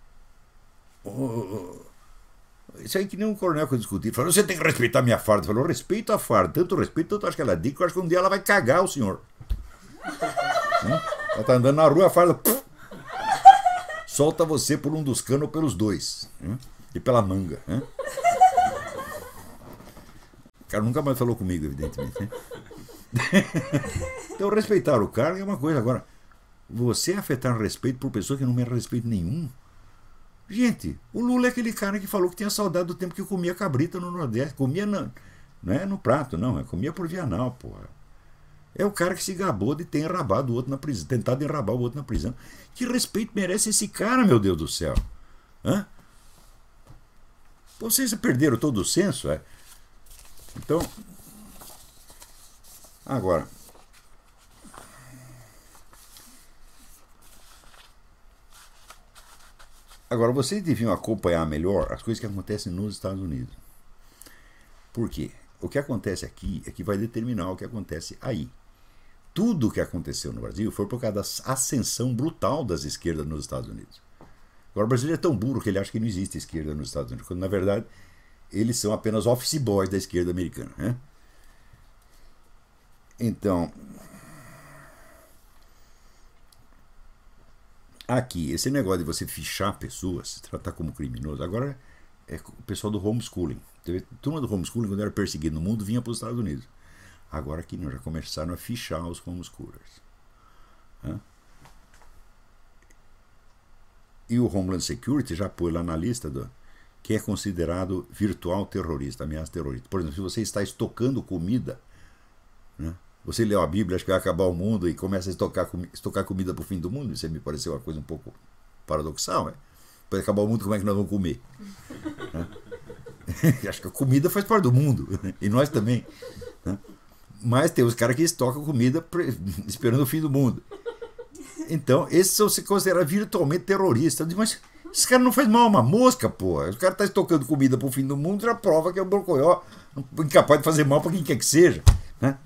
Isso aí que nem um coronel que eu discuti. Falou: você tem que respeitar a minha farda. Falou: eu respeito a farda. Tanto respeito, tanto acho que ela é dica, que eu acho que um dia ela vai cagar o senhor. Ela está andando na rua, a farda solta você por um dos canos ou pelos dois. E pela manga. O cara nunca mais falou comigo, evidentemente. Né? Então, respeitar o cargo é uma coisa. Agora, você afetar respeito por pessoa que não merece respeito nenhum. Gente, o Lula é aquele cara que falou que tinha saudade do tempo que comia cabrita no Nordeste. Comia não é no prato, não. Comia por Vianal, porra. É o cara que se gabou de ter enrabado o outro na prisão, tentado enrabar o outro na prisão. Que respeito merece esse cara, meu Deus do céu? Vocês perderam todo o senso, é? Então, agora, vocês deviam acompanhar melhor as coisas que acontecem nos Estados Unidos. Por quê? O que acontece aqui é que vai determinar o que acontece aí. tudo o que aconteceu no Brasil foi por causa da ascensão brutal das esquerdas nos Estados Unidos. Agora o brasileiro é tão burro que ele acha que não existe esquerda nos Estados Unidos, quando na verdade eles são apenas office boys da esquerda americana, né? Então, aqui, esse negócio de você fichar pessoas, tratar como criminoso, agora é o pessoal do homeschooling. A turma do homeschooling, quando era perseguido no mundo, vinha para os Estados Unidos. Agora aqui não, já começaram a fichar os homeschoolers. Né? E o Homeland Security já pôs lá na lista que é considerado virtual terrorista, ameaça terrorista. Por exemplo, se você está estocando comida, né? Você leu a Bíblia, acha que vai acabar o mundo e começa a estocar comida para o fim do mundo, isso me pareceu uma coisa um pouco paradoxal, né? Para acabar o mundo, como é que nós vamos comer? Né? Acho que a comida faz parte do mundo, né? E nós também. Né? Mas tem os caras que estocam comida esperando o fim do mundo. Então, esses são se considerados virtualmente terroristas. Eu digo, mas esse cara não faz mal a uma mosca, porra. O cara está estocando comida para o fim do mundo, já prova que é um brocoió incapaz de fazer mal para quem quer que seja. Né?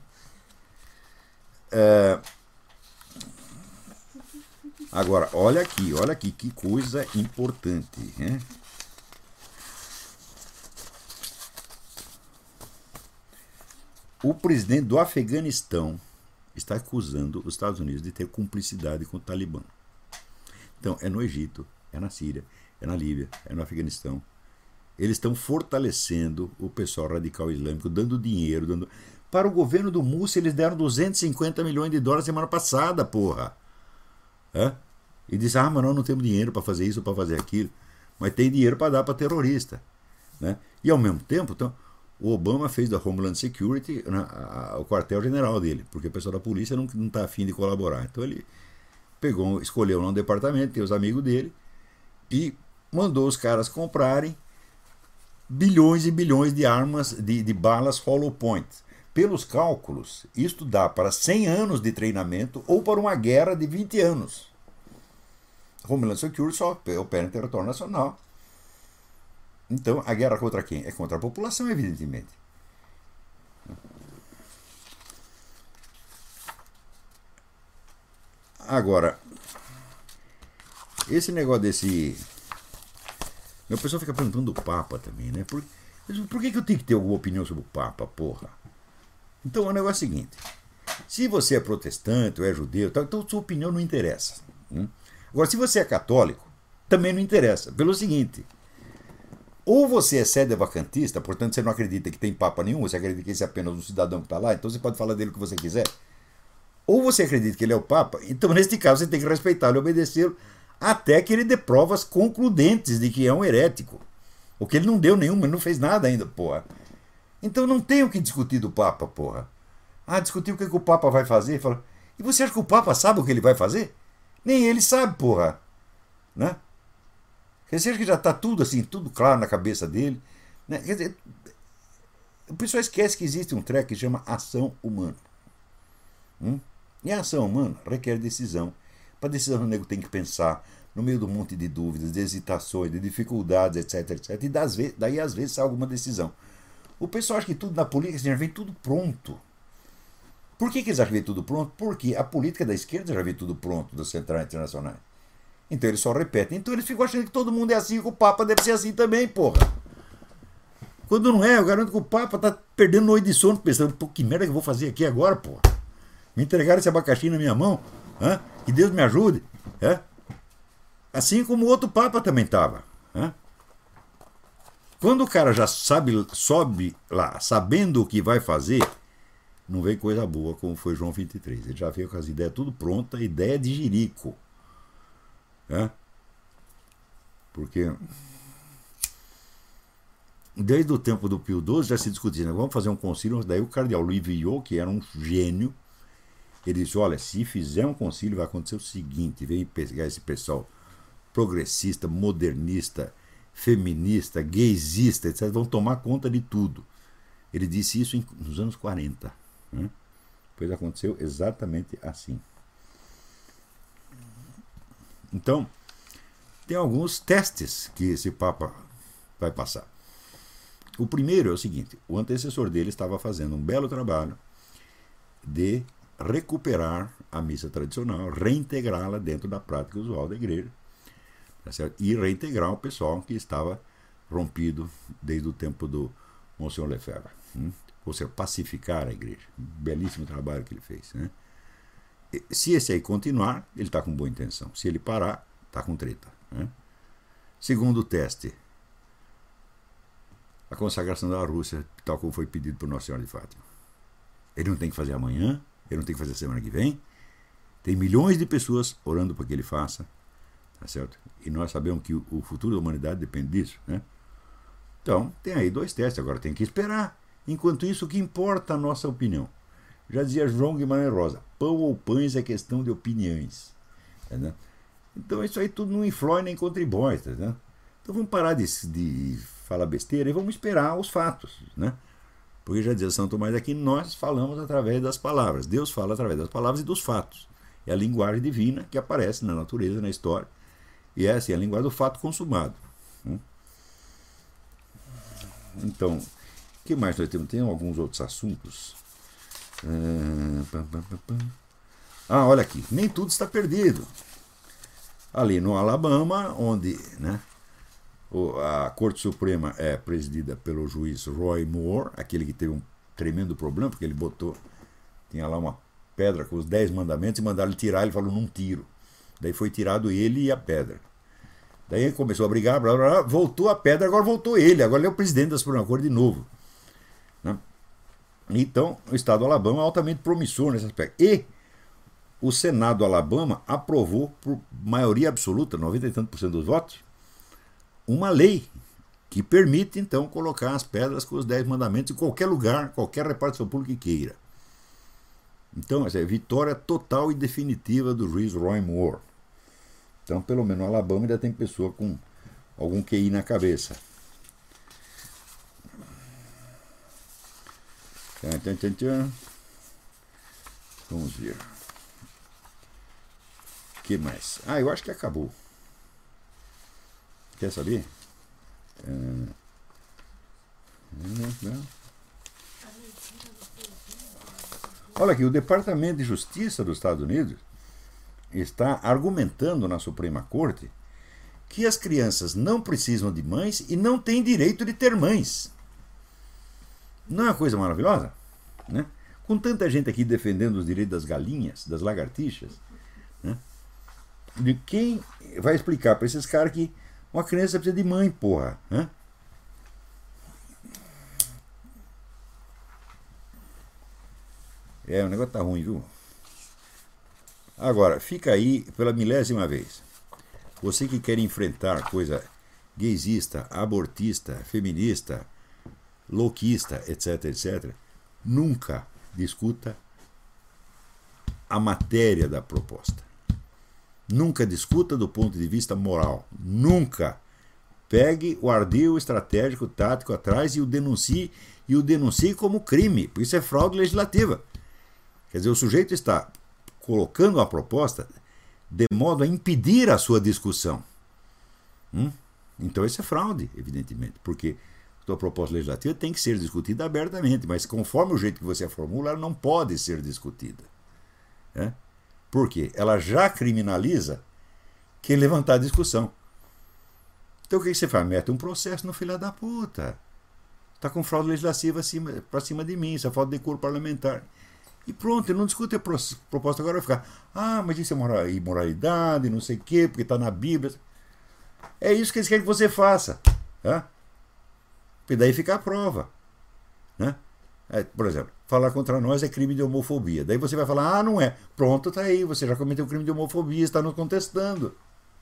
Agora, olha aqui, que coisa importante. Né? O presidente do Afeganistão está acusando os Estados Unidos de ter cumplicidade com o Talibã. Então, é no Egito, é na Síria, é na Líbia, é no Afeganistão. Eles estão fortalecendo o pessoal radical islâmico, dando dinheiro. Para o governo do Mússia, eles deram 250 milhões de dólares semana passada, porra. E disse, mas nós não temos dinheiro para fazer isso ou para fazer aquilo. Mas tem dinheiro para dar para terrorista. Né? E ao mesmo tempo, então, o Obama fez da Homeland Security, né, o quartel-general dele, porque o pessoal da polícia não está afim de colaborar. Então ele escolheu um departamento, tem os amigos dele, e mandou os caras comprarem bilhões e bilhões de armas, de balas hollow point. Pelos cálculos, isto dá para 100 anos de treinamento ou para uma guerra de 20 anos. Homeland Security só opera em território nacional. Então, a guerra contra quem? É contra a população, evidentemente. Agora, esse negócio desse... O pessoal fica perguntando do Papa também, né? Por que eu tenho que ter alguma opinião sobre o Papa, porra? Então, o negócio é o seguinte. Se você é protestante ou é judeu, então sua opinião não interessa. Agora, se você é católico, também não interessa. Pelo seguinte... Ou você é sédevacantista, portanto você não acredita que tem papa nenhum, você acredita que esse é apenas um cidadão que está lá, então você pode falar dele o que você quiser. Ou você acredita que ele é o papa, então neste caso você tem que respeitá-lo e obedecê-lo até que ele dê provas concludentes de que é um herético. Ou que ele não deu nenhuma, ele não fez nada ainda, porra. Então não tem o que discutir do papa, porra. Discutir o que o papa vai fazer, fala, e você acha que o papa sabe o que ele vai fazer? Nem ele sabe, porra. Né? Quer dizer que já está tudo assim, tudo claro na cabeça dele. Né? Quer dizer, o pessoal esquece que existe um treco que chama ação humana. E a ação humana requer decisão. Para decisão o nego tem que pensar no meio de um monte de dúvidas, de hesitações, de dificuldades, etc, etc. E daí às vezes sai alguma decisão. O pessoal acha que tudo na política já vem tudo pronto. Por que eles acham que vem tudo pronto? Porque a política da esquerda já vem tudo pronto, dos centrais internacionais. Então eles só repetem. Então eles ficam achando que todo mundo é assim, que o Papa deve ser assim também, porra. Quando não é, eu garanto que o Papa tá perdendo noite de sono, pensando, pô, que merda que eu vou fazer aqui agora, porra? Me entregaram esse abacaxi na minha mão, que Deus me ajude. Assim como o outro Papa também estava. Quando o cara já sobe lá, sabendo o que vai fazer, não vem coisa boa, como foi João 23. Ele já veio com as ideias tudo prontas, ideia de jirico. Porque desde o tempo do Pio XII já se discutia, né? Vamos fazer um concílio. Daí o cardeal Louis Veuillot, que era um gênio, ele disse, olha, se fizer um concílio vai acontecer o seguinte, vem pegar esse pessoal progressista, modernista, feminista, gaysista, etc., vão tomar conta de tudo. Ele disse isso nos anos 40. Pois aconteceu exatamente assim. Então, tem alguns testes que esse Papa vai passar. O primeiro é o seguinte, o antecessor dele estava fazendo um belo trabalho de recuperar a missa tradicional, reintegrá-la dentro da prática usual da igreja, tá certo? E reintegrar o pessoal que estava rompido desde o tempo do Monsenhor Lefebvre. Ou seja, pacificar a igreja. Belíssimo trabalho que ele fez. Né? Se esse aí continuar, ele está com boa intenção. Se ele parar, está com treta. Né? Segundo teste, a consagração da Rússia, tal como foi pedido por Nossa Senhora de Fátima. Ele não tem que fazer amanhã, ele não tem que fazer semana que vem. Tem milhões de pessoas orando para que ele faça. Tá certo? E nós sabemos que o futuro da humanidade depende disso. Né? Então, tem aí 2 testes, agora tem que esperar. Enquanto isso, o que importa a nossa opinião? Já dizia João Guimarães Rosa, pão ou pães é questão de opiniões. Tá? Então isso aí tudo não influi nem contribui. Tá? Então vamos parar de falar besteira e vamos esperar os fatos. Né? Porque já dizia São Tomás aqui, nós falamos através das palavras. Deus fala através das palavras e dos fatos. É a linguagem divina que aparece na natureza, na história. E essa é a linguagem do fato consumado. Então, o que mais nós temos? Tem alguns outros assuntos. Olha aqui, nem tudo está perdido. Ali no Alabama, onde, né, a Corte Suprema é presidida pelo juiz Roy Moore, aquele que teve um tremendo problema, porque ele tinha lá uma pedra com os 10 mandamentos e mandaram ele tirar, ele falou, não tiro. Daí foi tirado ele e a pedra. Daí ele começou a brigar, blá, blá, blá, voltou a pedra, agora voltou ele. Agora ele é o presidente da Suprema Corte de novo. Né? Então, o estado do Alabama é altamente promissor nesse aspecto. E o Senado do Alabama aprovou, por maioria absoluta, 90 e tanto por cento dos votos, uma lei que permite, então, colocar as pedras com os 10 mandamentos em qualquer lugar, qualquer repartição pública que queira. Então, essa é a vitória total e definitiva do juiz Roy Moore. Então, pelo menos no Alabama ainda tem pessoa com algum QI na cabeça. Vamos ver. O que mais? Eu acho que acabou. Quer saber? Olha aqui, o Departamento de Justiça dos Estados Unidos está argumentando na Suprema Corte que as crianças não precisam de mães e não têm direito de ter mães. Não é uma coisa maravilhosa? Né? Com tanta gente aqui defendendo os direitos das galinhas, das lagartixas, né? De quem vai explicar para esses caras que uma criança precisa de mãe, porra? Né? O negócio tá ruim, viu? Agora, fica aí pela 1000ª vez. Você que quer enfrentar coisa gaysista, abortista, feminista, louquista, etc, etc, nunca discuta a matéria da proposta. Nunca discuta do ponto de vista moral. Nunca. Pegue o ardil estratégico, tático atrás e o denuncie como crime. Por isso é fraude legislativa. Quer dizer, o sujeito está colocando a proposta de modo a impedir a sua discussão. Então isso é fraude, evidentemente, porque a sua proposta legislativa tem que ser discutida abertamente, mas conforme o jeito que você a formula, ela não pode ser discutida. Por quê? Ela já criminaliza quem levantar a discussão. Então o que você faz? Mete um processo no filho da puta. Está com fraude legislativa para cima de mim, isso é falta de decoro parlamentar. E pronto, ele não discute a proposta, agora vai ficar, mas isso é imoralidade, não sei o quê, porque está na Bíblia. É isso que eles querem que você faça. Porque daí fica a prova. Né? Por exemplo, falar contra nós é crime de homofobia. Daí você vai falar, não é. Pronto, está aí, você já cometeu crime de homofobia, está nos contestando.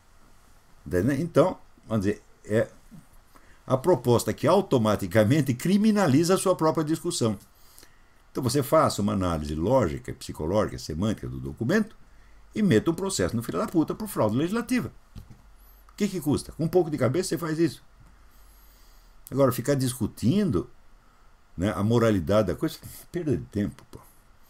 Então, vamos dizer, é a proposta que automaticamente criminaliza a sua própria discussão. Então você faça uma análise lógica, psicológica, semântica do documento e meta um processo no filho da puta por fraude legislativa. O que custa? Com um pouco de cabeça você faz isso. Agora, ficar discutindo, né, a moralidade da coisa, perda de tempo. Pô.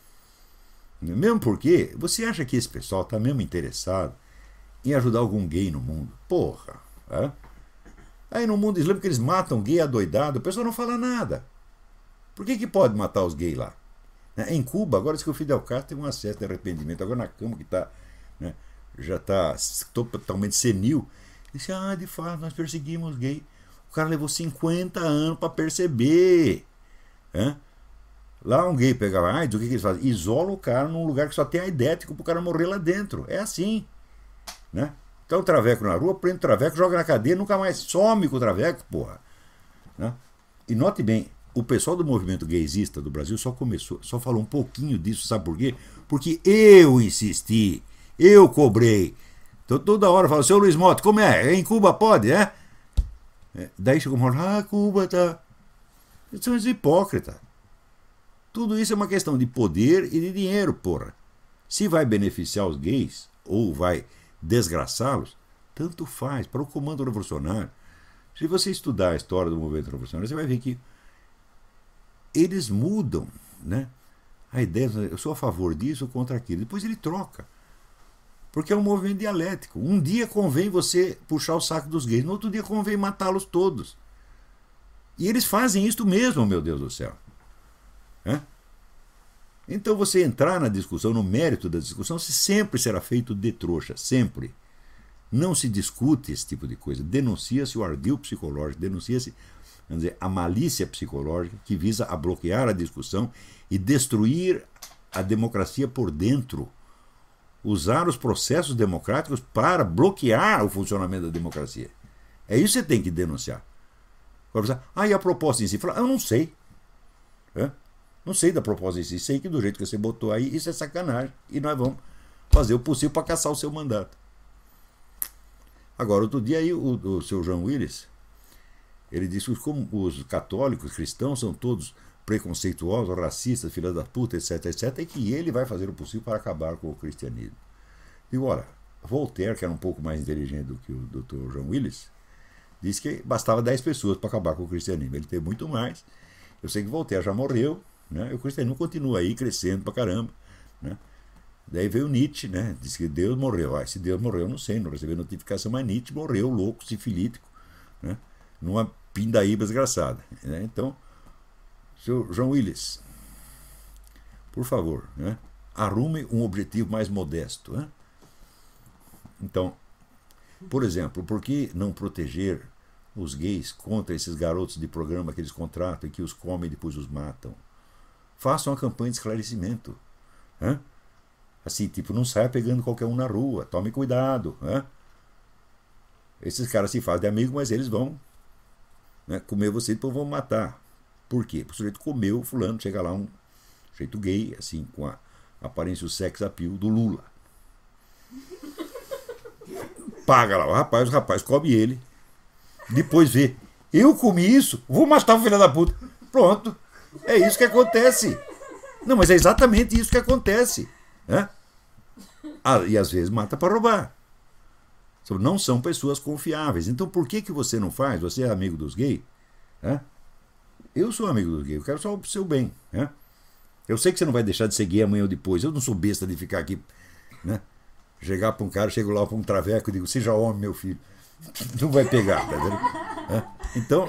Mesmo porque você acha que esse pessoal está mesmo interessado em ajudar algum gay no mundo? Porra! Aí no mundo islâmico eles matam gay adoidado, o pessoal não fala nada. Por que pode matar os gays lá? Em Cuba, agora diz que o Fidel Castro tem um acesso de arrependimento, agora na cama que está, né, já está totalmente senil. Disse, de fato, nós perseguimos gay. O cara levou 50 anos para perceber. Lá um gay pegava AIDS, o que eles fazem? Isola o cara num lugar que só tem aidético para o cara morrer lá dentro. É assim. Né? Então o traveco na rua, prende o traveco, joga na cadeia, nunca mais some com o traveco, porra. Né? E note bem, o pessoal do movimento gaysista do Brasil só falou um pouquinho disso, sabe por quê? Porque eu insisti, eu cobrei. Então toda hora fala, seu Luiz Mota, como é? Em Cuba pode, Daí chegou uma hora, Cuba tá... Eles são hipócritas. Tudo isso é uma questão de poder e de dinheiro, porra. Se vai beneficiar os gays ou vai desgraçá-los, tanto faz. Para o comando revolucionário, se você estudar a história do movimento revolucionário, você vai ver que eles mudam, né? A ideia, eu sou a favor disso ou contra aquilo. Depois ele troca. Porque é um movimento dialético. Um dia convém você puxar o saco dos gays, no outro dia convém matá-los todos. E eles fazem isso mesmo, meu Deus do céu. Então você entrar na discussão, no mérito da discussão, sempre será feito de trouxa, sempre. Não se discute esse tipo de coisa. Denuncia-se o ardil psicológico, denuncia-se, vamos dizer, a malícia psicológica que visa a bloquear a discussão e destruir a democracia por dentro. Usar os processos democráticos para bloquear o funcionamento da democracia. É isso que você tem que denunciar. E a proposta em si? Eu não sei. Não sei da proposta em si. Sei que do jeito que você botou aí, isso é sacanagem. E nós vamos fazer o possível para caçar o seu mandato. Agora, outro dia aí, o seu João Willis, ele disse que como os católicos, cristãos, são todos preconceituosos, racistas, filha da puta, etc, etc, e que ele vai fazer o possível para acabar com o cristianismo. Digo, olha, Voltaire, que era um pouco mais inteligente do que o Dr. João Willis, disse que bastava 10 pessoas para acabar com o cristianismo. Ele teve muito mais. Eu sei que Voltaire já morreu, né? E o cristianismo continua aí crescendo pra caramba, né? Daí veio Nietzsche, né? Disse que Deus morreu. Se Deus morreu, eu não sei, não recebi notificação, mas Nietzsche morreu louco, sifilítico, né? Numa pindaíba desgraçada, né? Então, senhor João Willis, por favor, né? Arrume um objetivo mais modesto, né? Então, por exemplo, por que não proteger os gays contra esses garotos de programa que eles contratam e que os comem e depois os matam? Façam uma campanha de esclarecimento. Assim, tipo, não saia pegando qualquer um na rua. Tome cuidado. Esses caras se fazem de amigo, mas eles vão, né, comer você e depois vão matar. Por quê? Porque o sujeito comeu o fulano, chega lá um sujeito gay, assim, com a aparência, o sex appeal do Lula. Paga lá o rapaz come ele. Depois vê, eu comi isso, vou matar o filho da puta. Pronto, é isso que acontece. Não, mas é exatamente isso que acontece. E às vezes mata para roubar. Não são pessoas confiáveis. Então por que você não faz? Você é amigo dos gays? Eu sou amigo dos gays, eu quero só o seu bem. Eu sei que você não vai deixar de ser gay amanhã ou depois. Eu não sou besta de ficar aqui, né? Chegar para um cara, chego lá para um traveco e digo, seja homem, meu filho. Não vai pegar, tá vendo? Então,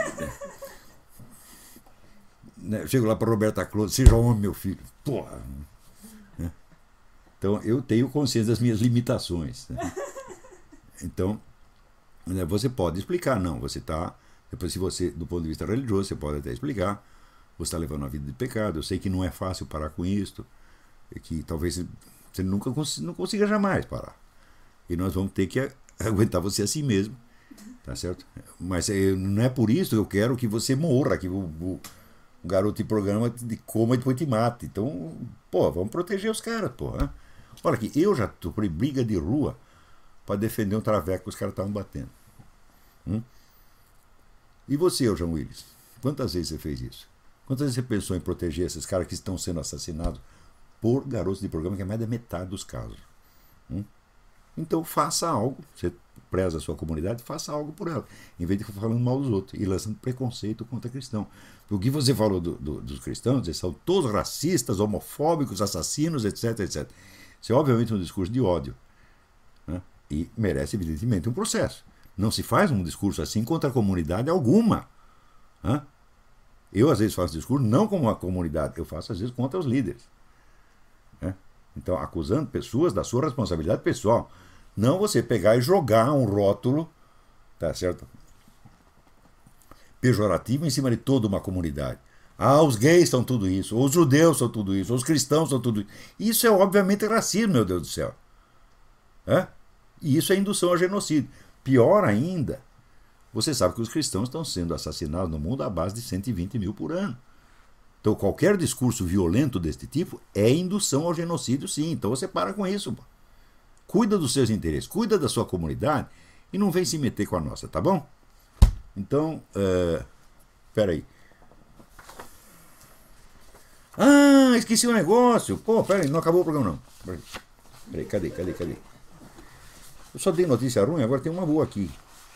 né, chego lá para Roberta Close, seja homem, meu filho. Porra. Então, eu tenho consciência das minhas limitações. Né? Então, né, você pode explicar, não, você está... Depois, se você, do ponto de vista religioso, você pode até explicar, você está levando uma vida de pecado, eu sei que não é fácil parar com isso, e que talvez você nunca não consiga jamais parar. E nós vamos ter que aguentar você assim mesmo, tá certo? Mas não é por isso que eu quero que você morra, que o garoto de programa te coma e depois te mate. Então, vamos proteger os caras, Olha aqui, eu já tô por briga de rua para defender um traveco que os caras estavam batendo. E você, João Willis? Quantas vezes você fez isso? Quantas vezes você pensou em proteger esses caras que estão sendo assassinados por garotos de programa, que é mais da metade dos casos? Então faça algo, você preza a sua comunidade, faça algo por ela, em vez de ficar falando mal dos outros e lançando preconceito contra cristão. O que você falou dos cristãos, eles são todos racistas, homofóbicos, assassinos, etc, etc. Isso é obviamente um discurso de ódio, né? E merece evidentemente um processo. Não se faz um discurso assim contra a comunidade alguma. Eu, às vezes, faço discurso não como uma comunidade, eu faço, às vezes, contra os líderes. Né? Então, acusando pessoas da sua responsabilidade pessoal. Não você pegar e jogar um rótulo, tá certo? Pejorativo em cima de toda uma comunidade. Ah, os gays são tudo isso, ou os judeus são tudo isso, ou os cristãos são tudo isso. Isso é, obviamente, racismo, meu Deus do céu. E isso é indução ao genocídio. Pior ainda, você sabe que os cristãos estão sendo assassinados no mundo à base de 120 mil por ano. Então, qualquer discurso violento deste tipo é indução ao genocídio, sim. Então, você para com isso. Pô. Cuida dos seus interesses, cuida da sua comunidade e não vem se meter com a nossa, tá bom? Então, peraí. Ah, esqueci um negócio. Pô, peraí, não acabou o programa não. Peraí, cadê? Eu só dei notícia ruim, agora tem uma boa aqui.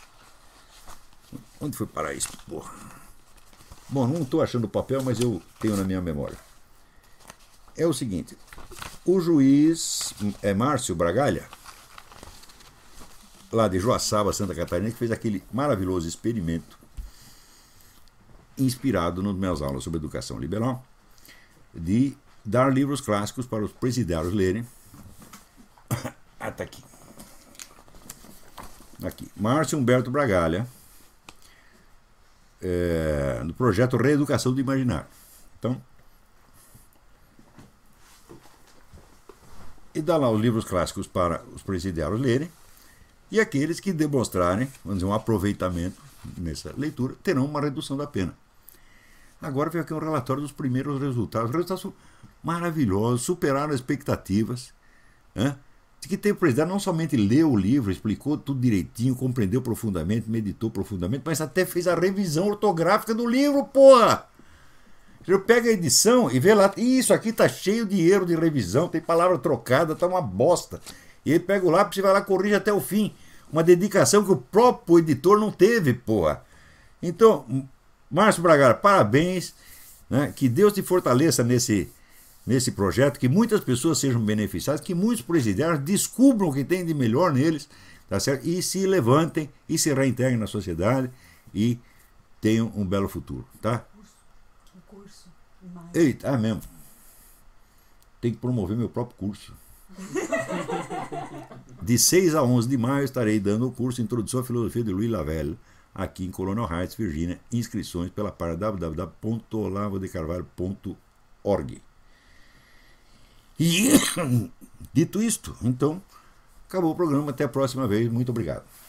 Onde foi parar isso, porra? Bom, não estou achando o papel, mas eu tenho na minha memória. É o seguinte, o juiz Márcio Bragalha, lá de Joaçaba, Santa Catarina, que fez aquele maravilhoso experimento inspirado nas minhas aulas sobre educação liberal, de dar livros clássicos para os presidiários lerem. Ah, tá aqui. Aqui. Márcio Humberto Bragalha, no projeto Reeducação do Imaginário. Então, e dá lá os livros clássicos para os presidiários lerem, e aqueles que demonstrarem, vamos dizer, um aproveitamento nessa leitura, terão uma redução da pena. Agora vem aqui um relatório dos primeiros resultados. Os resultados são maravilhosos, superaram as expectativas. De que tem o presidente não somente leu o livro, explicou tudo direitinho, compreendeu profundamente, meditou profundamente, mas até fez a revisão ortográfica do livro, porra! Você pega a edição e vê lá, isso aqui tá cheio de erro de revisão, tem palavra trocada, tá uma bosta. E ele pega o lápis e vai lá, corrige até o fim. Uma dedicação que o próprio editor não teve, porra. Então, Márcio Braga, parabéns, né? Que Deus te fortaleça nesse projeto, que muitas pessoas sejam beneficiadas, que muitos presidiários descubram o que tem de melhor neles, tá certo? E se levantem e se reintegrem na sociedade e tenham um belo futuro, tá? Curso. Eita, mesmo. Tem que promover meu próprio curso. De 6 a 11 de maio estarei dando o curso Introdução à Filosofia de Louis Lavelle, aqui em Colonial Heights, Virgínia. Inscrições pela página www.olavodecarvalho.org. E, dito isto, então, acabou o programa. Até a próxima vez. Muito obrigado.